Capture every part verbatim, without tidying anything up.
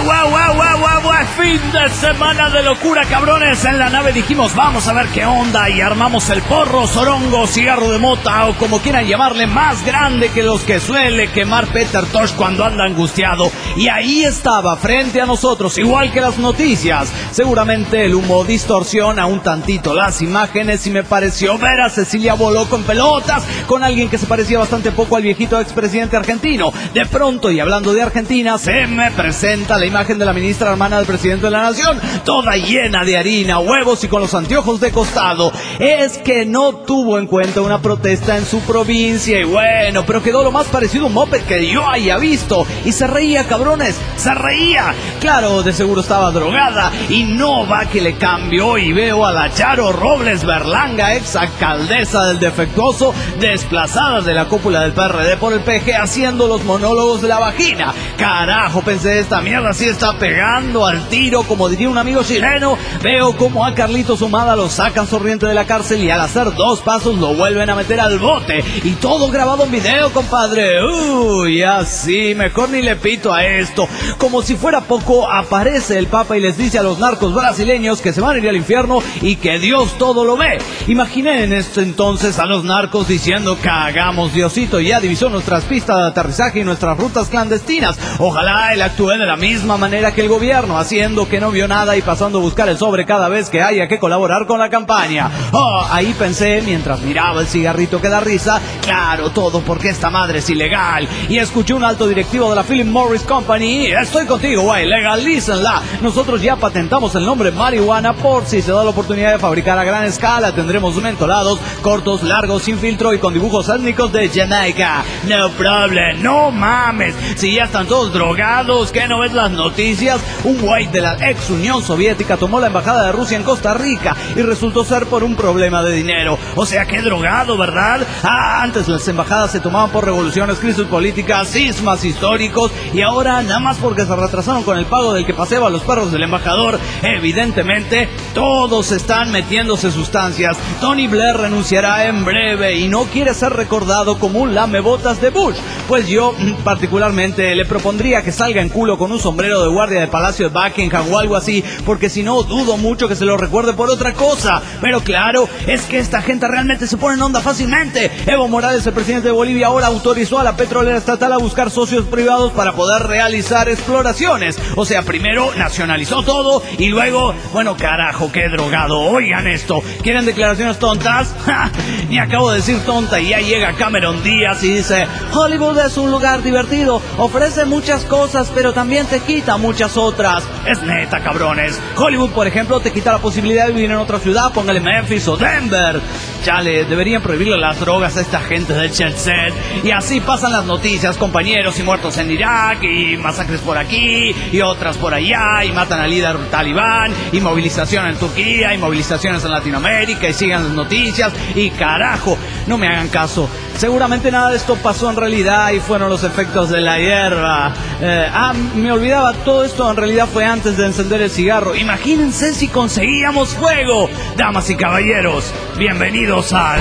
wow, wow, wow, wow, wow, fin de semana de locura, cabrones. En la nave dijimos, vamos a ver qué onda, y armamos el porro, sorongo, cigarro de mota, o como quieran llamarle, más grande que los que suele quemar Peter Tosh cuando anda angustiado. Y ahí estaba, frente a nosotros, igual que las noticias. Seguramente el humo distorsiona un tantito las imágenes, y me pareció ver a Cecilia Boloco en pelotas con alguien que se parecía bastante poco al viejito expresidente argentino. De pronto, y hablando de Argentina, se me presenta la imagen de la ministra hermana del presidente de la nación, toda llena de harina, huevos y con los anteojos de costado. Es que no tuvo en cuenta una protesta en su provincia, y bueno, pero quedó lo más parecido a un moped que yo haya visto. Y se reía, cabrones, se reía. Claro, de seguro estaba drogada, y no va que le cambio, y veo a la Charo Robles Berlanga, ex alcaldesa del defectuoso, desplazada de la cúpula del P R D por el P G, haciendo los monólogos de la vagina. Carajo, pensé, esta mierda sí está pegando al tiro, como diría un amigo chileno. Veo como a Carlitos Humada lo sacan sonriente de la cárcel, y al hacer dos pasos lo vuelven a meter al bote, y todo grabado en video, compadre. Uy, así, mejor ni le pito a esto. Como si fuera poco, aparece el Papa y les dice a los narcos brasileños que se van a ir al infierno y que Dios todo lo ve. Imaginé en este entonces a los narcos diciendo: cagamos, Diosito ya divisó nuestras pistas de aterrizaje y nuestras rutas clandestinas. Ojalá él actúe de la misma manera que el gobierno, haciendo que no vio nada y pasando a buscar el sobre cada vez que haya que colaborar con la campaña. Oh, ahí pensé mientras miraba el cigarrito que da risa. Claro, todo porque esta madre es ilegal. Y escuché un alto directivo de la Philip Morris Company: estoy contigo, güey, legalícenla. Nosotros ya patentamos el nombre marihuana por si se da la oportunidad de fabricar a gran escala. Tendremos mentolados, cortos, largos, sin filtro y con dibujos étnicos de Jamaica. No problem, no mames. Si ya están todos drogados, ¿qué no ves las noticias? Un güey de la ex Unión Soviética tomó la embajada de Rusia en Costa Rica y resultó ser por un problema de dinero. O sea, qué drogado, ¿verdad? Ah, antes las embajadas se tomaban por revoluciones, crisis políticas, sismas históricos, y ahora nada más porque se retrasaron con el pago del que paseaba a los perros del embajador. Evidentemente, todos están metiéndose sustancias. Tony Blair renunciará en breve y no quiere ser recordado como un lamebotas de Bush. Pues yo, particularmente, le propondría que salga en culo con un sombrero de guardia del Palacio de Buckingham o algo así, porque si no, dudo mucho que se lo recuerde por otra cosa. Pero claro, es que esta gente realmente se pone en onda fácilmente. Evo Morales, el presidente de Bolivia, ahora autorizó a la petrolera estatal a buscar socios privados para poder realizar exploraciones. O sea, primero nacionalizó todo y luego, bueno, carajo, qué drogado. Oigan esto, ¿quieren declaraciones tontas? ¡Ja! Ni acabo de decir tonta y ya llega Cameron Díaz y dice: Hollywood es un lugar divertido, ofrece muchas cosas, pero también te quita muchas otras. Es neta, cabrones. Hollywood, por ejemplo, te quita la posibilidad de vivir en otra ciudad, póngale Memphis o Denver. Chale, deberían prohibirle las drogas a esta gente del jet set. Y así pasan las noticias, compañeros, y muertos en Irak, y masacres por aquí, y otras por allá, y matan al líder talibán, y movilización en Turquía, y movilizaciones en Latinoamérica, y sigan las noticias, y carajo, no me hagan caso. Seguramente nada de esto pasó en realidad y fueron los efectos de la hierba. Eh, ah, me olvidaba, todo esto en realidad fue antes de encender el cigarro. Imagínense si conseguíamos fuego. Damas y caballeros, bienvenidos al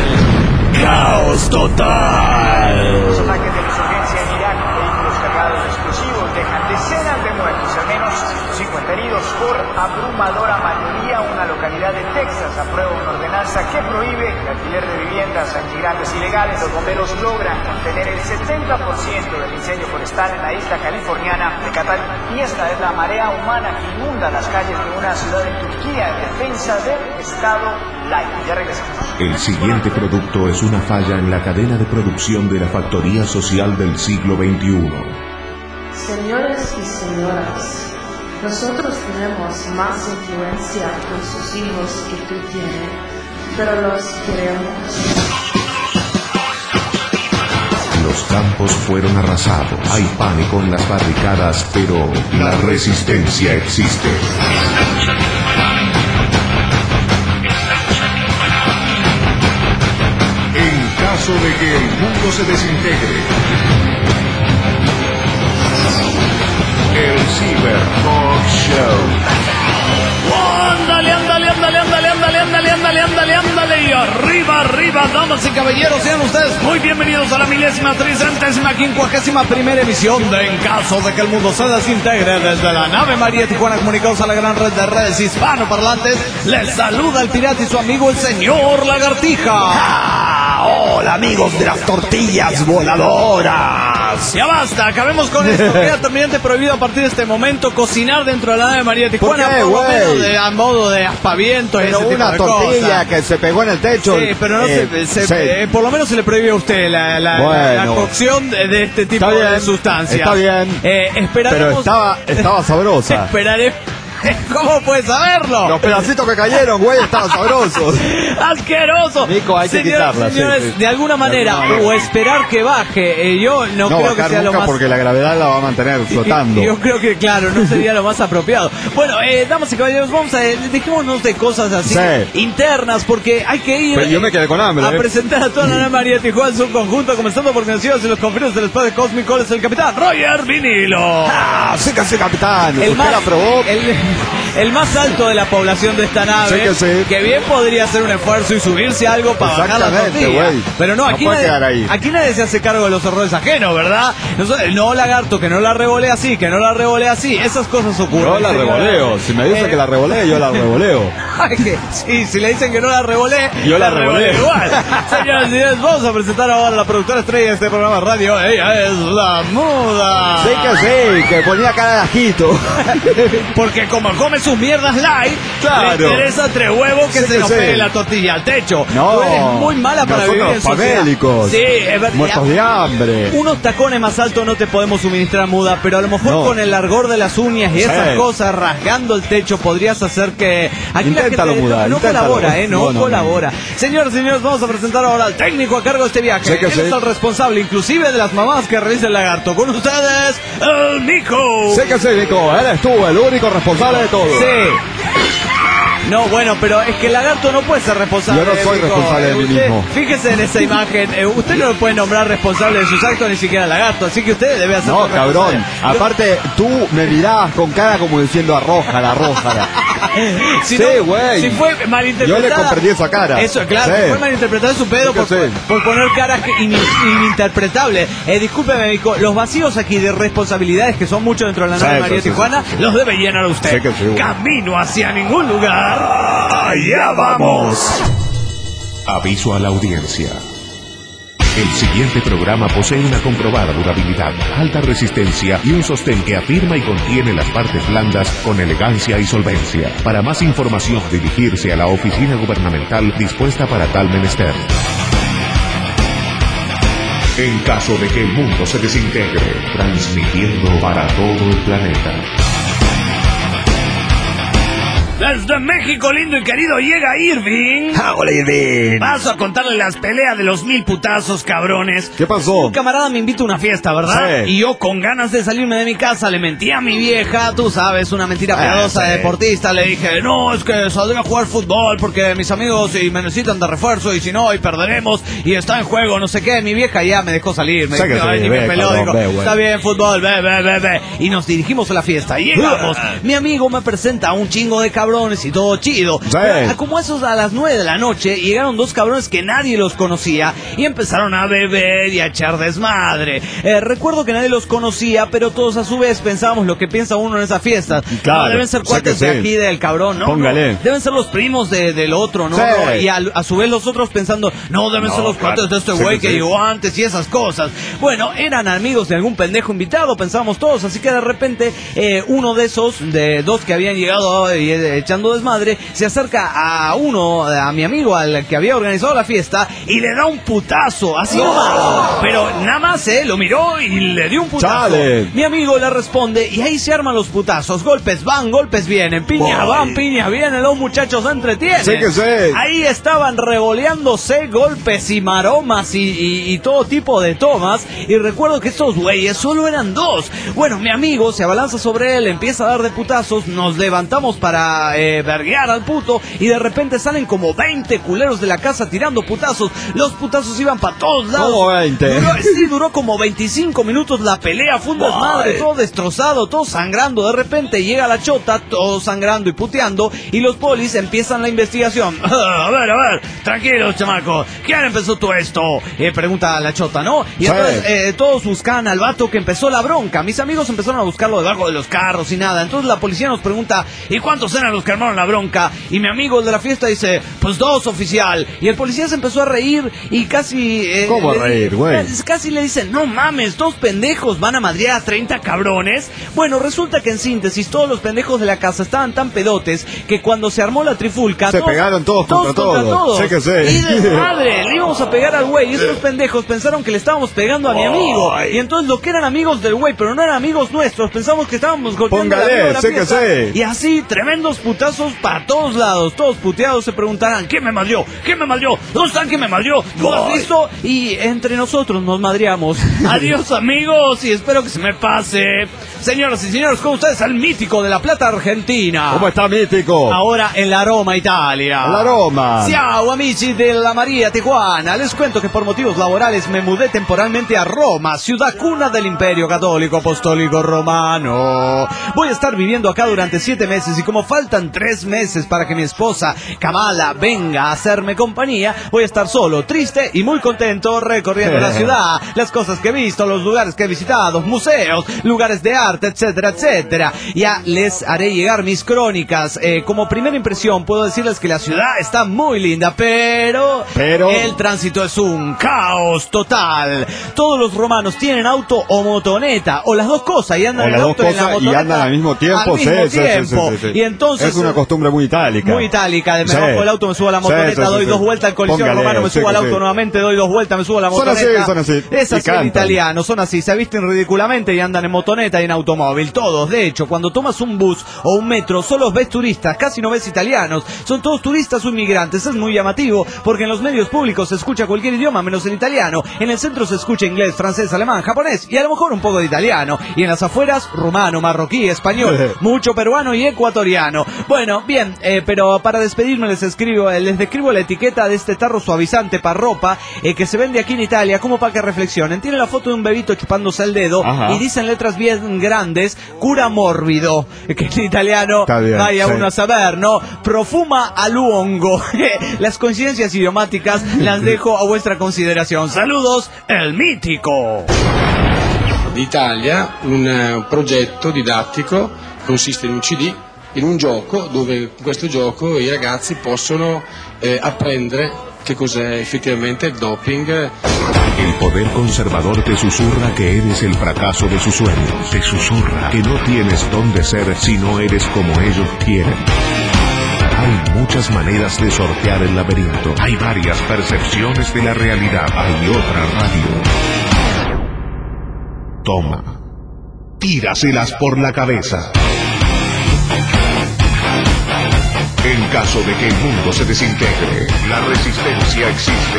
Caos Total. Los ataques de insurgencia en Irak, vehículos cargados de explosivos dejan decenas de muertos, al menos cincuenta heridos. Por abrumadora mayoría, una localidad de Texas aprueba una ordenanza que prohíbe el alquiler de viviendas a inmigrantes ilegales. Los bomberos logran contener el setenta por ciento del incendio forestal en la isla californiana de Catalina. Y esta es la marea humana que inunda las calles de una ciudad en Turquía en defensa del Estado laico. Ya regresamos. El siguiente producto es una falla en la cadena de producción de la factoría social del siglo veintiuno. Señores y señoras, nosotros tenemos más influencia con sus hijos que tú tienes, pero los queremos. Los campos fueron arrasados. Hay pánico en las barricadas, pero la resistencia existe. En caso de que el mundo se desintegre, el Cyber Talk Show. Ándale, ándale, ándale, ándale, ándale, ándale, ándale, ándale, ándale, y arriba, arriba, damas Damas y caballeros, sean ustedes muy bienvenidos a la milésima, tricentésima, quincuagésima primera emisión de En Caso de que el Mundo se Desintegre desde la nave María Tijuana, comunicados a la gran red de redes hispanoparlantes. Les saluda el pirata y su amigo el señor Lagartija. ¡Ah! ¡Hola, amigos de las tortillas voladoras! Ya basta, acabemos con esto. Queda terminante prohibido a partir de este momento cocinar dentro de la nave María Tijuana. ¿Por qué, por lo güey? menos de, a modo de aspaviento y Pero ese tipo una de tortilla cosas. que se pegó en el techo. Sí, pero no eh, se, se- sí. eh, por lo menos se le prohíbe a usted la, la, Bueno. la cocción de, de este tipo Está bien, de sustancias. está bien. Eh, esperaremos. Pero estaba, estaba sabrosa. Esperaré. ¿Cómo puedes saberlo? Los pedacitos que cayeron, güey, estaban sabrosos. ¡Asqueroso! Nico, hay que Señoras, quitarla, sí, señores, sí. de alguna manera, alguna manera. o esperar que baje. Eh, yo no, No creo que bajar sea lo nunca más. porque la gravedad la va a mantener flotando. Yo creo que, claro, no sería lo más apropiado. Bueno, eh, damas y caballeros, vamos a. Eh, dejémonos de cosas así Sí. internas, porque hay que ir. Pero yo me quedé con hambre, A eh. presentar a toda la nave María Tijuana en su conjunto, comenzando por nacidos en los confines del espacio cósmico. Es el capitán Roger Vinilo. Ah, sí que sí, capitán. El ¿Usted más, la probó? el, el más alto de la población de esta nave, Sí que sí. que bien podría hacer un esfuerzo y subirse a algo para bajar la Exactamente, tortilla. güey. Pero no, No aquí, puede nadie, quedar ahí. aquí nadie se hace cargo de los errores ajenos, ¿verdad? Nosotros- no, lagarto, que no la revolea así, que no la revolea así. Esas cosas ocurren. Yo la señora. revoleo. Si me dicen Eh, que la revoleo, yo la revoleo. Ay, que, sí, si le dicen que no la revolé, Yo la revoleo. igual. Señores y señores, vamos a presentar ahora a la productora estrella de este programa de radio. Ella es la muda. Sí que sí, que ponía cara de ajito. Porque como come sus mierdas light, Claro. le interesa tres huevos que Sí se que nos sí. pegue la tortilla al techo. No, Tú eres muy mala para nosotros vivir en sociedad. famélicos, Sí, es verdad. muertos de hambre. Unos tacones más altos no te podemos suministrar, muda, pero a lo mejor No. con el largor de las uñas y Sí. esas cosas rasgando el techo podrías hacer que aquí Inténtalo, la gente muda, no, no inténtalo. colabora, eh, no, No, no, no. colabora. Señores, señores, vamos a presentar ahora al técnico a cargo de este viaje. Sí que Él sí. es el responsable, inclusive de las mamás que realiza el lagarto. Con ustedes, el Nico. Sé que sí, Nico, eres tú el único responsable de todo. Sí. No, bueno, pero es que el lagarto no puede ser responsable. Yo no soy Nico. responsable de mí Usted- mismo. Fíjese en esa imagen. eh, usted no lo puede nombrar responsable de sus actos ni siquiera al lagarto. Así que usted debe hacer. No, cabrón. Aparte, tú me mirabas con cara como diciendo arrójala, arrójala. Si Sí, no- güey. Si fue malinterpretada. Yo le comprendí esa cara. Eso, claro. Sí. Si fue malinterpretada es su pedo Sí por, que sí. por poner caras que in- ininterpretables. Eh, discúlpeme, Nico. Los vacíos aquí de responsabilidades, que son muchos dentro de la Sí, nave sí, María sí, Tijuana, sí, los debe llenar usted. Sí que sí, güey. Camino hacia ningún lugar. Allá vamos. Aviso a la audiencia. El siguiente programa posee una comprobada durabilidad, alta resistencia y un sostén que afirma y contiene las partes blandas con elegancia y solvencia. Para más información, dirigirse a la oficina gubernamental dispuesta para tal menester. En caso de que el mundo se desintegre, transmitiendo para todo el planeta. Desde México, lindo y querido, llega Irving. ¡Hola, Irving! Paso a contarle las peleas de los mil putazos, cabrones. ¿Qué pasó? Un camarada me invita a una fiesta, ¿verdad? Sí. Y yo, con ganas de salirme de mi casa, le mentí a mi vieja, tú sabes, una mentira Ah, piadosa sí. de deportista. Le dije, no, es que saldré a jugar fútbol porque mis amigos y me necesitan de refuerzo y si no, hoy perderemos y está en juego, no sé qué. Mi vieja ya me dejó salir, me Sí que dijo, sí, "Ay, ni ve, me peló", cabrón, dijo, ve, güey. está bien, fútbol, ve, ve, ve, ve. Y nos dirigimos a la fiesta. Y llegamos. Mi amigo me presenta a un chingo de cabrones y todo chido. Sí. Pero, como esos a las nueve de la noche, llegaron dos cabrones que nadie los conocía y empezaron a beber y a echar desmadre. Eh, recuerdo que nadie los conocía, pero todos a su vez pensábamos lo que piensa uno en esa fiesta. Claro, No, deben ser sé cuates que de sí. aquí del cabrón, ¿no? Póngale. No, deben ser los primos de, del otro, ¿no? Sí. No, y a, a su vez los otros pensando, no, deben No, ser los claro, cuates de este sé güey que que sí. llegó antes y esas cosas. Bueno, eran amigos de algún pendejo invitado, pensábamos todos, así que de repente eh, uno de esos, de dos que habían llegado eh, echando desmadre, se acerca a uno, a mi amigo, al que había organizado la fiesta, y le da un putazo, así nomás. Pero nada más, eh, lo miró y le dio un putazo. Chale. Mi amigo le responde y ahí se arman los putazos. Golpes van, golpes vienen, piña Boy. van, piña vienen, los muchachos se entretienen. Sí que sí. Ahí estaban revoleándose golpes y maromas y, y- y todo tipo de tomas. Y recuerdo que estos güeyes solo eran dos. Bueno, mi amigo se abalanza sobre él, empieza a dar de putazos, nos levantamos para a eh, verguear al puto, y de repente salen como veinte culeros de la casa tirando putazos. Los putazos iban para todos lados. Como veinte. Duró, sí, duró como veinticinco minutos la pelea, fue un desmadre, todo destrozado, todo sangrando. De repente llega la chota, todo sangrando y puteando, y los polis empiezan la investigación. A ver, a ver, tranquilos, chamacos, ¿quién empezó todo esto? Eh, pregunta la chota, ¿no? Y sí. entonces eh, todos buscan al vato que empezó la bronca. Mis amigos empezaron a buscarlo debajo de los carros y nada. Entonces la policía nos pregunta, ¿y cuántos eran los que armaron la bronca? Y mi amigo de la fiesta dice, pues dos, oficial. Y el policía se empezó a reír y casi... Eh, ¿Cómo a reír, güey? Casi le dicen, no mames, dos pendejos van a madrear a treinta cabrones. Bueno, resulta que en síntesis todos los pendejos de la casa estaban tan pedotes que cuando se armó la trifulca... Se todos, pegaron todos, todos contra, contra todos. todos. Sé que sé. Y de madre, le íbamos a pegar al güey. Y estos pendejos pensaron que le estábamos pegando a mi amigo. Y entonces lo que eran amigos del güey, pero no eran amigos nuestros, pensamos que estábamos golpeando Póngale, a la sé que sé. Y así, tremendos putazos para todos lados. Todos puteados se preguntarán, ¿quién me madrió? ¿Quién me madrió? ¿Dónde están? ¿Quién me madrió? ¿Lo has visto? Y entre nosotros nos madreamos. Adiós, amigos, y espero que se me pase. Señoras y señores, con ustedes al mítico de La Plata, Argentina. ¿Cómo está, mítico? Ahora en la Roma, Italia. La Roma. Ciao, amici de la María Tijuana. Les cuento que por motivos laborales me mudé temporalmente a Roma, ciudad cuna del Imperio Católico Apostólico Romano. Voy a estar viviendo acá durante siete meses y como faltan tres meses para que mi esposa Kamala venga a hacerme compañía, voy a estar solo, triste y muy contento recorriendo la ciudad, las cosas que he visto, los lugares que he visitado, museos, lugares de arte, etcétera, etcétera. Ya les haré llegar mis crónicas. Eh, como primera impresión puedo decirles que la ciudad está muy linda, pero, pero el tránsito es un caos total. Todos los romanos tienen auto o motoneta, o las dos cosas, y andan o en las el dos auto y en la cosas y motoneta andan al mismo tiempo, al mismo sí, sí, tiempo. sí, sí, sí. Y entonces es una costumbre muy itálica. Muy itálica, de me sí. bajo el auto, me subo a la motoneta, sí, sí, doy sí, dos sí. vueltas al Coliseo Póngale, Romano, me sí, subo al sí. auto nuevamente, doy dos vueltas, me subo a la Son motoneta. así, son así. Es Y así el cantan. italiano, son así, se visten ridículamente y andan en motoneta y en automóvil, todos. De hecho, cuando tomas un bus o un metro, solo ves turistas, casi no ves italianos. Son todos turistas o inmigrantes. Es muy llamativo porque en los medios públicos se escucha cualquier idioma menos el italiano. En el centro se escucha inglés, francés, alemán, japonés y a lo mejor un poco de italiano. Y en las afueras, rumano, marroquí, español, mucho peruano y ecuatoriano. Bueno, bien, eh, pero para despedirme les escribo, eh, les describo la etiqueta de este tarro suavizante para ropa eh, que se vende aquí en Italia, como para que reflexionen. Tiene la foto de un bebito chupándose el dedo. Ajá. Y dice en letras bien grandes, cura mórbido, que en italiano bien, vaya sí. uno a saber, ¿no? Profuma a luongo. Las coincidencias idiomáticas las dejo a vuestra consideración. Saludos, el mítico. D'Italia, un uh, progetto didattico consiste in un C D, in un gioco dove in questo gioco i ragazzi possono eh, apprendere che cos'è effettivamente il doping. El poder conservador te susurra que eres el fracaso de sus sueños. Te susurra que no tienes dónde ser si no eres como ellos quieren. Hay muchas maneras de sortear el laberinto. Hay varias percepciones de la realidad. Hay otra radio. Toma. Tíraselas por la cabeza. En caso de que el mundo se desintegre, la resistencia existe.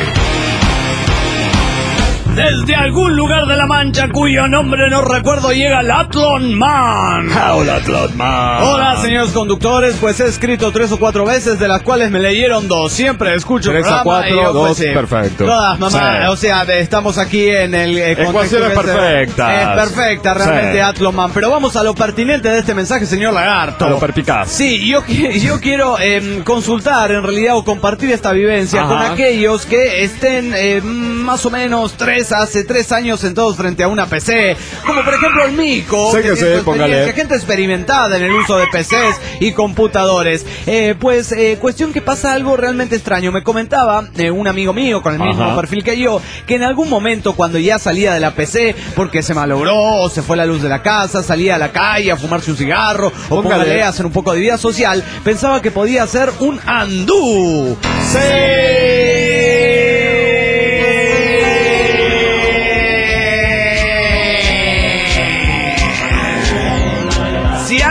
Desde algún lugar de la Mancha, cuyo nombre no recuerdo, llega el Athlon Man. Hola, Athlon Man. Hola, señores conductores, pues he escrito tres o cuatro veces, de las cuales me leyeron dos. Siempre escucho el Tres a programa. cuatro, y yo, pues, dos, sí. perfecto. Todas, mamá, Sí. o sea, de- estamos aquí en el eh, contexto Ecuaciones que es, eh, perfectas. Es perfecta, realmente, Sí. Athlon Man. Pero vamos a lo pertinente de este mensaje, señor Lagarto. A lo perpicaz. Sí, yo, qui- yo quiero eh, consultar en realidad o compartir esta vivencia Ajá. con aquellos que estén eh, más o menos tres, hace tres años sentados frente a una P C, como por ejemplo el Mico, Sé que tiene sé, su póngale. experiencia, gente experimentada en el uso de P Cs y computadores. Eh, pues, eh, cuestión que pasa algo realmente extraño. Me comentaba eh, un amigo mío con el mismo Ajá. perfil que yo, que en algún momento cuando ya salía de la P C, porque se malogró o se fue la luz de la casa, salía a la calle a fumarse un cigarro o Póngale. póngale a hacer un poco de vida social, pensaba que podía hacer un undo. Si algo Queremos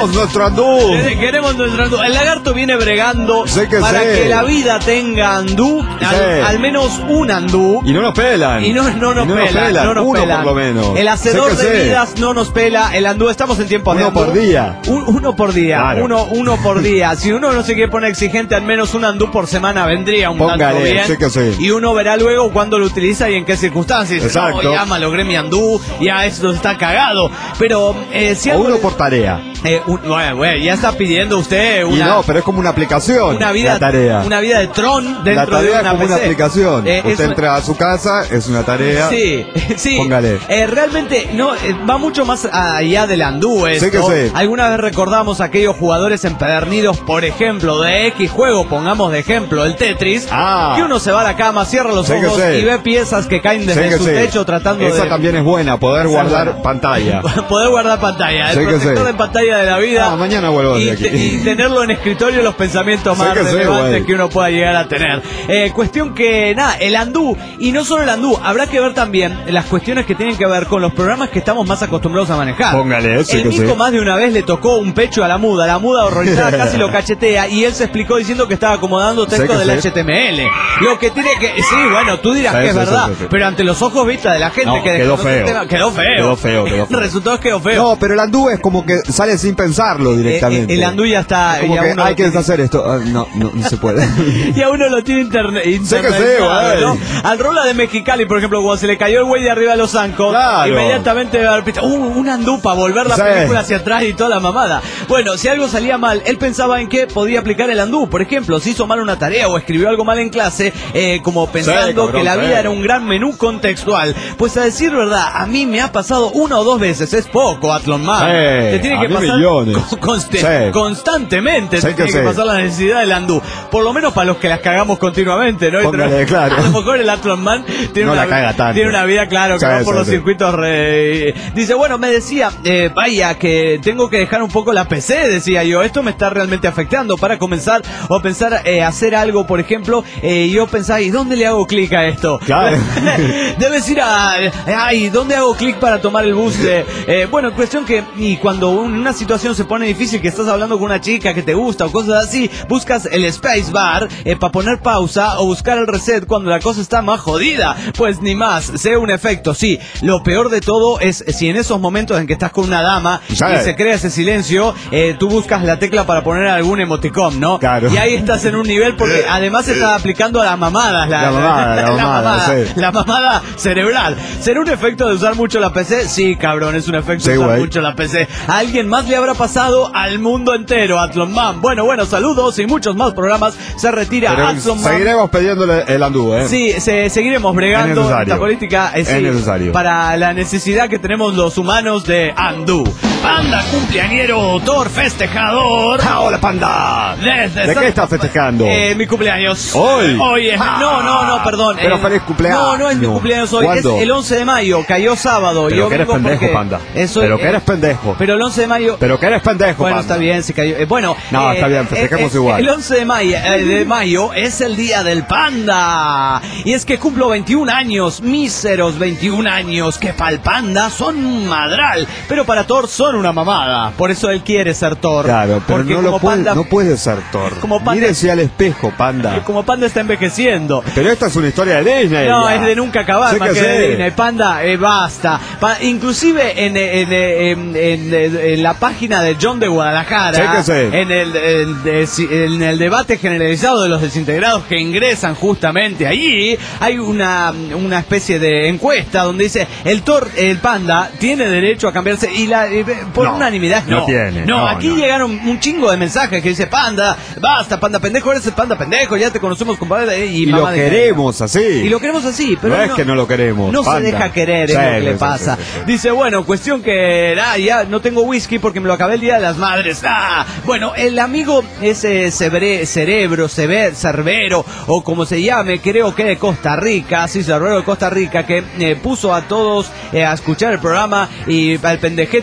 Queremos nuestro andú. Queremos nuestro andú. El lagarto viene bregando sé que para sé. que la vida tenga andú, al, sé. al menos un andú. Y no nos pelan. Y no, no nos y no pelan, nos pelan. no nos Uno pelan. por lo menos. El hacedor sé que de sé. vidas no nos pela. El andú, estamos en tiempo de Uno andú. por día. Un- uno por día. Claro. Uno, uno por día. Si uno no se quiere poner exigente, al menos un andú por semana vendría un Póngale, tanto bien. sé que sí. Y uno verá luego cuándo lo utiliza y en qué circunstancias. Dice, Exacto. no, ya malogré mi andú, ya esto está cagado. Pero eh, si O algo uno le- por tarea. eh, un- bueno, bueno, ya está pidiendo usted Y una, no, pero es como una aplicación. una vida, la tarea. una vida de Tron dentro la tarea de una es como P C. una aplicación. Eh, Usted es una- entra a su casa, es una tarea. Sí, sí. Póngale. Eh, realmente no eh, va mucho más allá del andú esto. Sé que sé. Alguna vez recordamos a aquellos jugadores empedernidos, por ejemplo, de X juego, pongamos de ejemplo el Tetris, Ah. que uno se va a la cama, cierra los Sé que ojos sé. y ve piezas que caen Sé desde que su sé. techo tratando Esa de también es buena, poder Esa guardar es buena. pantalla. poder guardar pantalla, el Sé que protector sé. de pantalla de la vida. Ah, mañana vuelvo y, de aquí. te- y tenerlo en escritorio los pensamientos Sé más que sé, relevantes güey. que uno pueda llegar a tener. Eh, cuestión que, nada, el andú, y no solo el andú, habrá que ver también las cuestiones que tienen que ver con los programas que estamos más acostumbrados a manejar. Póngale, sé El que Nico sí. más de una vez le tocó un pecho a la muda, la muda horrorizada casi lo cachetea, y él se explicó diciendo que estaba acomodando Sé texto que del sí. H T M L. Lo que tiene que, sí, bueno, tú dirás Sí, que es sí, sí, verdad, sí, sí. pero ante los ojos vista de la gente No, que quedó desconoce el feo. tema, quedó feo. Quedó feo, quedó feo. El resultado es que quedó feo. No, pero el andú es como que sale sin pensarlo directamente. Eh, eh, el andú ya está. Es como ya que uno hay lo que tiene- deshacer esto. Ah, no, no, no se puede. Y a uno lo tiene interne Sé que sé, internalizado, güey. ¿no? Al Rola de Mexicali, por ejemplo, cuando se le cayó el güey de arriba de los zancos, Claro. inmediatamente debe haber pito, uh, un andú para volver la Sí. película hacia atrás y toda la mamada. Bueno, si algo salía mal, él pensaba en qué podía aplicar el andú. Por ejemplo, si hizo mal una tarea o escribió algo mal en clase, eh, como pensando cabrón, que la vida sí. era un gran menú contextual. Pues a decir verdad, a mí me ha pasado una o dos veces, es poco, Atlon Man. Sí, Te tiene a que mí pasar millones. con- conste- Sí. constantemente. Sí te que tiene que sí. pasar la necesidad del andú. Por lo menos para los que las cagamos continuamente, ¿no? Y Póngale, tra- claro. A lo mejor el Atlon Man tiene, No una, la caga tanto. tiene una vida, claro, que Sí, va por sí, los sí. circuitos re... Dice, bueno, me decía, eh, vaya, que tengo que dejar un poco la P C, decía yo. Esto me está realmente afectando para comenzar o pensar eh, hacer algo, por ejemplo, eh, yo pensaba, ¿y dónde le hago clic a esto? Claro. Debes ir a... Ay, ¿dónde hago clic para tomar el bus? De, eh, bueno, cuestión que, y cuando una situación se pone difícil, que estás hablando con una chica que te gusta o cosas así, buscas el space bar eh, para poner pausa o buscar el reset cuando la cosa está más jodida. Pues ni más, sea un efecto, sí. Lo peor de todo es si en esos momentos en que estás con una dama ¿Sabe? y se crea ese silencio, eh, tú buscas la tecla para poner algún emoticón, ¿no? Claro. Y ahí estás en un nivel porque además estás aplicando a las mamadas. La mamada, la mamada, sí. la mamada cerebral. ¿Será un efecto de usar mucho la P C? Sí, cabrón, es un efecto Sí, de usar güey. mucho la P C. ¿A alguien más le habrá pasado? Al mundo entero, Atlon Man. Bueno, bueno, saludos y muchos más programas. Se retira Pero Atlon Man. seguiremos pidiéndole el andú, ¿eh? Sí, se, seguiremos bregando Es necesario. esta política eh, Es sí, necesario. para la necesidad que tenemos los humanos de andú. Panda cumpleañero, Thor festejador. Ah, ¡Hola, panda! Desde ¿De San- qué estás festejando? Eh, mi cumpleaños. ¿Hoy? Hoy es. Ah. No, no, no, perdón. Pero eh, feliz cumpleaños. No, no es mi cumpleaños hoy. ¿Cuándo? Es el once de mayo. Cayó sábado. Pero Yo que eres vengo pendejo, porque panda. eso- Pero que eh, eres pendejo. Pero el once de mayo. Pero que eres pendejo, Bueno, panda. está bien, se cayó. Eh, bueno, No, eh, está bien, festejemos eh, eh, igual. El once de mayo, eh, de mayo es el día del panda. Y es que cumplo veintiún años, míseros veintiún años, que para el panda son un madral, pero para Thor son una mamada. Por eso él quiere ser Thor. Claro, pero porque no, como lo puede, panda, no puede ser Thor. Como panda- Mírese al espejo, panda. como panda está envejeciendo. Pero esta es una historia de Disney. No, ya. es de nunca acabar, Sé más que que sé. de Disney. Panda, eh, basta. Pa- inclusive en, en, en, en- en- en la página de John de Guadalajara, Sé que sé. En, el, en, de- en el debate generalizado de los desintegrados que ingresan justamente allí, hay una, una especie de encuesta donde dice, el Thor, el panda, tiene derecho a cambiarse, y la eh, por No, unanimidad no. no tiene, No, no, aquí no. llegaron un chingo de mensajes que dice, panda, basta, panda pendejo, eres el panda pendejo, ya te conocemos, compadre. Y, Y lo mamá de- queremos así. Y lo queremos así, pero No es que no lo queremos, No se panda. deja querer, es Sí, lo que sí, le sí, pasa. sí, sí, sí. Dice, bueno, cuestión que ah, ya no tengo whisky porque me lo acabé el día de las madres. Ah, bueno, el amigo ese cebre- cerebro, sever, cerbero, o como se llame, creo que de Costa Rica, sí, cerbero de Costa Rica, que eh, puso a todos eh, a escuchar el programa y al pendejete putet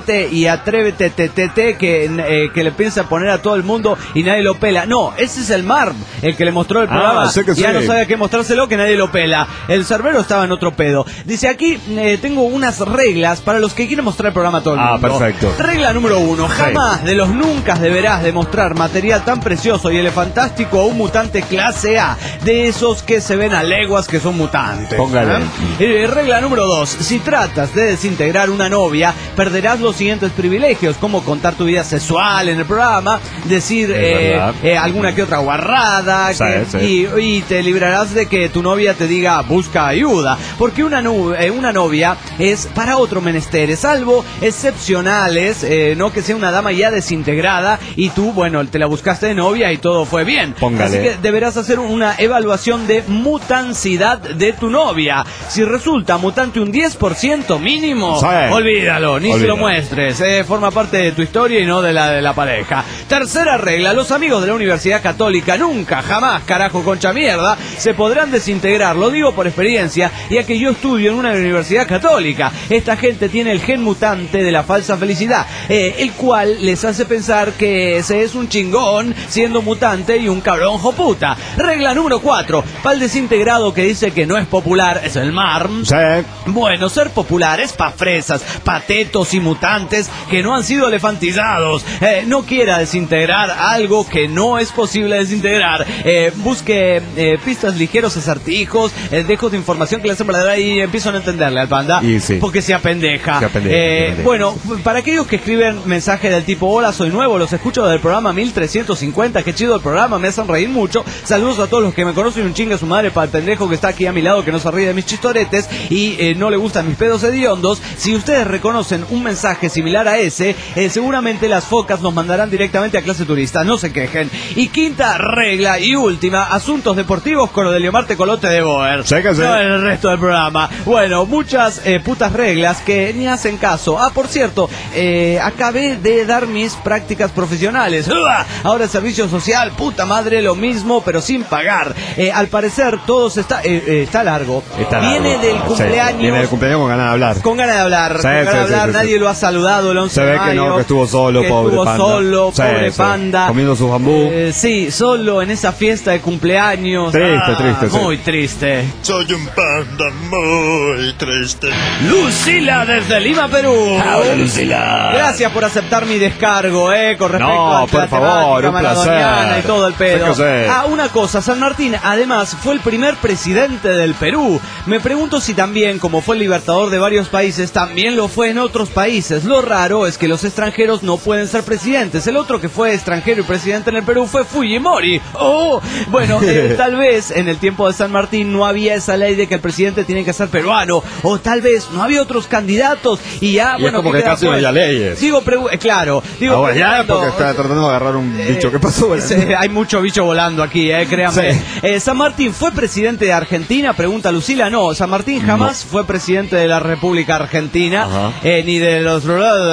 Atrévete y Atrévete te, te, te, que, eh, que le piensa poner a todo el mundo y nadie lo pela. No, ese es el Marm, el que le mostró el programa. Ah, sé que ya sí. no sabe a qué mostrárselo, que nadie lo pela. El Cerbero estaba en otro pedo. Dice aquí, eh, tengo unas reglas para los que quieren mostrar el programa a todo el Ah, mundo. perfecto. Regla número uno, jamás de los nunca deberás demostrar material tan precioso y elefantástico a un mutante clase A, de esos que se ven a leguas que son mutantes. Póngale. ¿eh? Eh, regla número dos, si tratas de desintegrar una novia, perderás los siguientes privilegios, como contar tu vida sexual en el programa, decir eh, eh, alguna que otra guarrada, Sí, que- sí. Y, y te librarás de que tu novia te diga busca ayuda, porque una, nu- eh, una novia es para otro menester, salvo excepcionales, eh, no que sea una dama ya desintegrada y tú, bueno, te la buscaste de novia y todo fue bien. Póngale. Así que deberás hacer una evaluación de mutancidad de tu novia. Si resulta mutante un diez por ciento mínimo, Sí. olvídalo, ni se lo Olvídalo. muestres, eh, forma parte de tu historia y no de la de la pareja. Tercera regla, los amigos de la Universidad Católica nunca, jamás, carajo, concha mierda, se podrán desintegrar, lo digo por experiencia, ya que yo estudio en una universidad católica. Esta gente tiene el gen mutante de la falsa felicidad, eh, el cual les hace pensar que se es un chingón siendo mutante y un cabrón joputa. Regla número cuatro, para el desintegrado que dice que no es popular, es el Marm. Sí. Bueno, ser popular es pa' fresas, patetos y mutantes que no han sido elefantizados. Eh, no quiera desintegrar algo que no es posible desintegrar. Eh, busque eh, pistas ligeros, acertijos, eh, dejos de información que le hacen verdadera y empiezo a no entenderle al panda. Y sí. Porque se apendeja. Se apendeja, Eh, se apendeja. Bueno, para aquellos que escriben mensajes del tipo hola, soy nuevo, los escucho del programa mil trescientos cincuenta, qué chido el programa, me hacen reír mucho. Saludos a todos los que me conocen, un chinga a su madre para el pendejo que está aquí a mi lado que no se ríe de mis chistoretes y eh, no le gustan mis pedos hediondos. Si ustedes reconocen un mensaje similar a ese, eh, seguramente las focas nos mandarán directamente a clase turista, no se quejen. Y quinta regla y última, asuntos deportivos con lo de Leomarte Colote de Boer. Sí que sí. No en el resto del programa. Bueno, muchas eh, putas reglas que ni hacen caso. Ah, por cierto, eh, acabé de dar mis prácticas profesionales. ¡Uah! Ahora el servicio social, puta madre, lo mismo, pero sin pagar. Eh, al parecer, todo se está, eh, eh, está largo. Está Viene largo. del Sí, cumpleaños. viene del cumpleaños con ganas de hablar. Con ganas de hablar, Sí, con ganas sí, de hablar, sí, sí, nadie sí. lo ha saludado el once Se de ve que mayo, no, que estuvo solo, que pobre estuvo panda. solo, Sí, pobre sí. panda. Comiendo su bambú. Eh, sí, solo en esa fiesta de cumpleaños. Triste, Ah, triste, sí. Muy triste. Soy un panda muy triste. Lucila desde Lima, Perú. Hola, Lucila. Gracias por aceptar mi descargo, eh, con respecto No, a por la favor, temática un maradoniana placer. y todo el pedo. Sí que sí. Ah, una cosa, San Martín además fue el primer presidente del Perú. Me pregunto si también, como fue el libertador de varios países, también lo fue en otros países. Lo raro es que los extranjeros no pueden ser presidentes. El otro que fue extranjero y presidente en el Perú fue Fujimori. Oh, bueno, eh, tal vez en el tiempo de San Martín no había esa ley de que el presidente tiene que ser peruano, o tal vez no había otros candidatos y ya, Y bueno, es como ¿qué que queda casi no pues? había leyes. Digo, pregu- eh, claro, digo, Ah, bueno, ya preguntando- porque está tratando de agarrar un bicho. ¿Qué pasó? Sí, hay mucho bicho volando aquí, eh, créanme. Sí. Eh, San Martín fue presidente de Argentina, pregunta Lucila. No, San Martín jamás fue presidente de la República Argentina, Ajá. eh, ni de los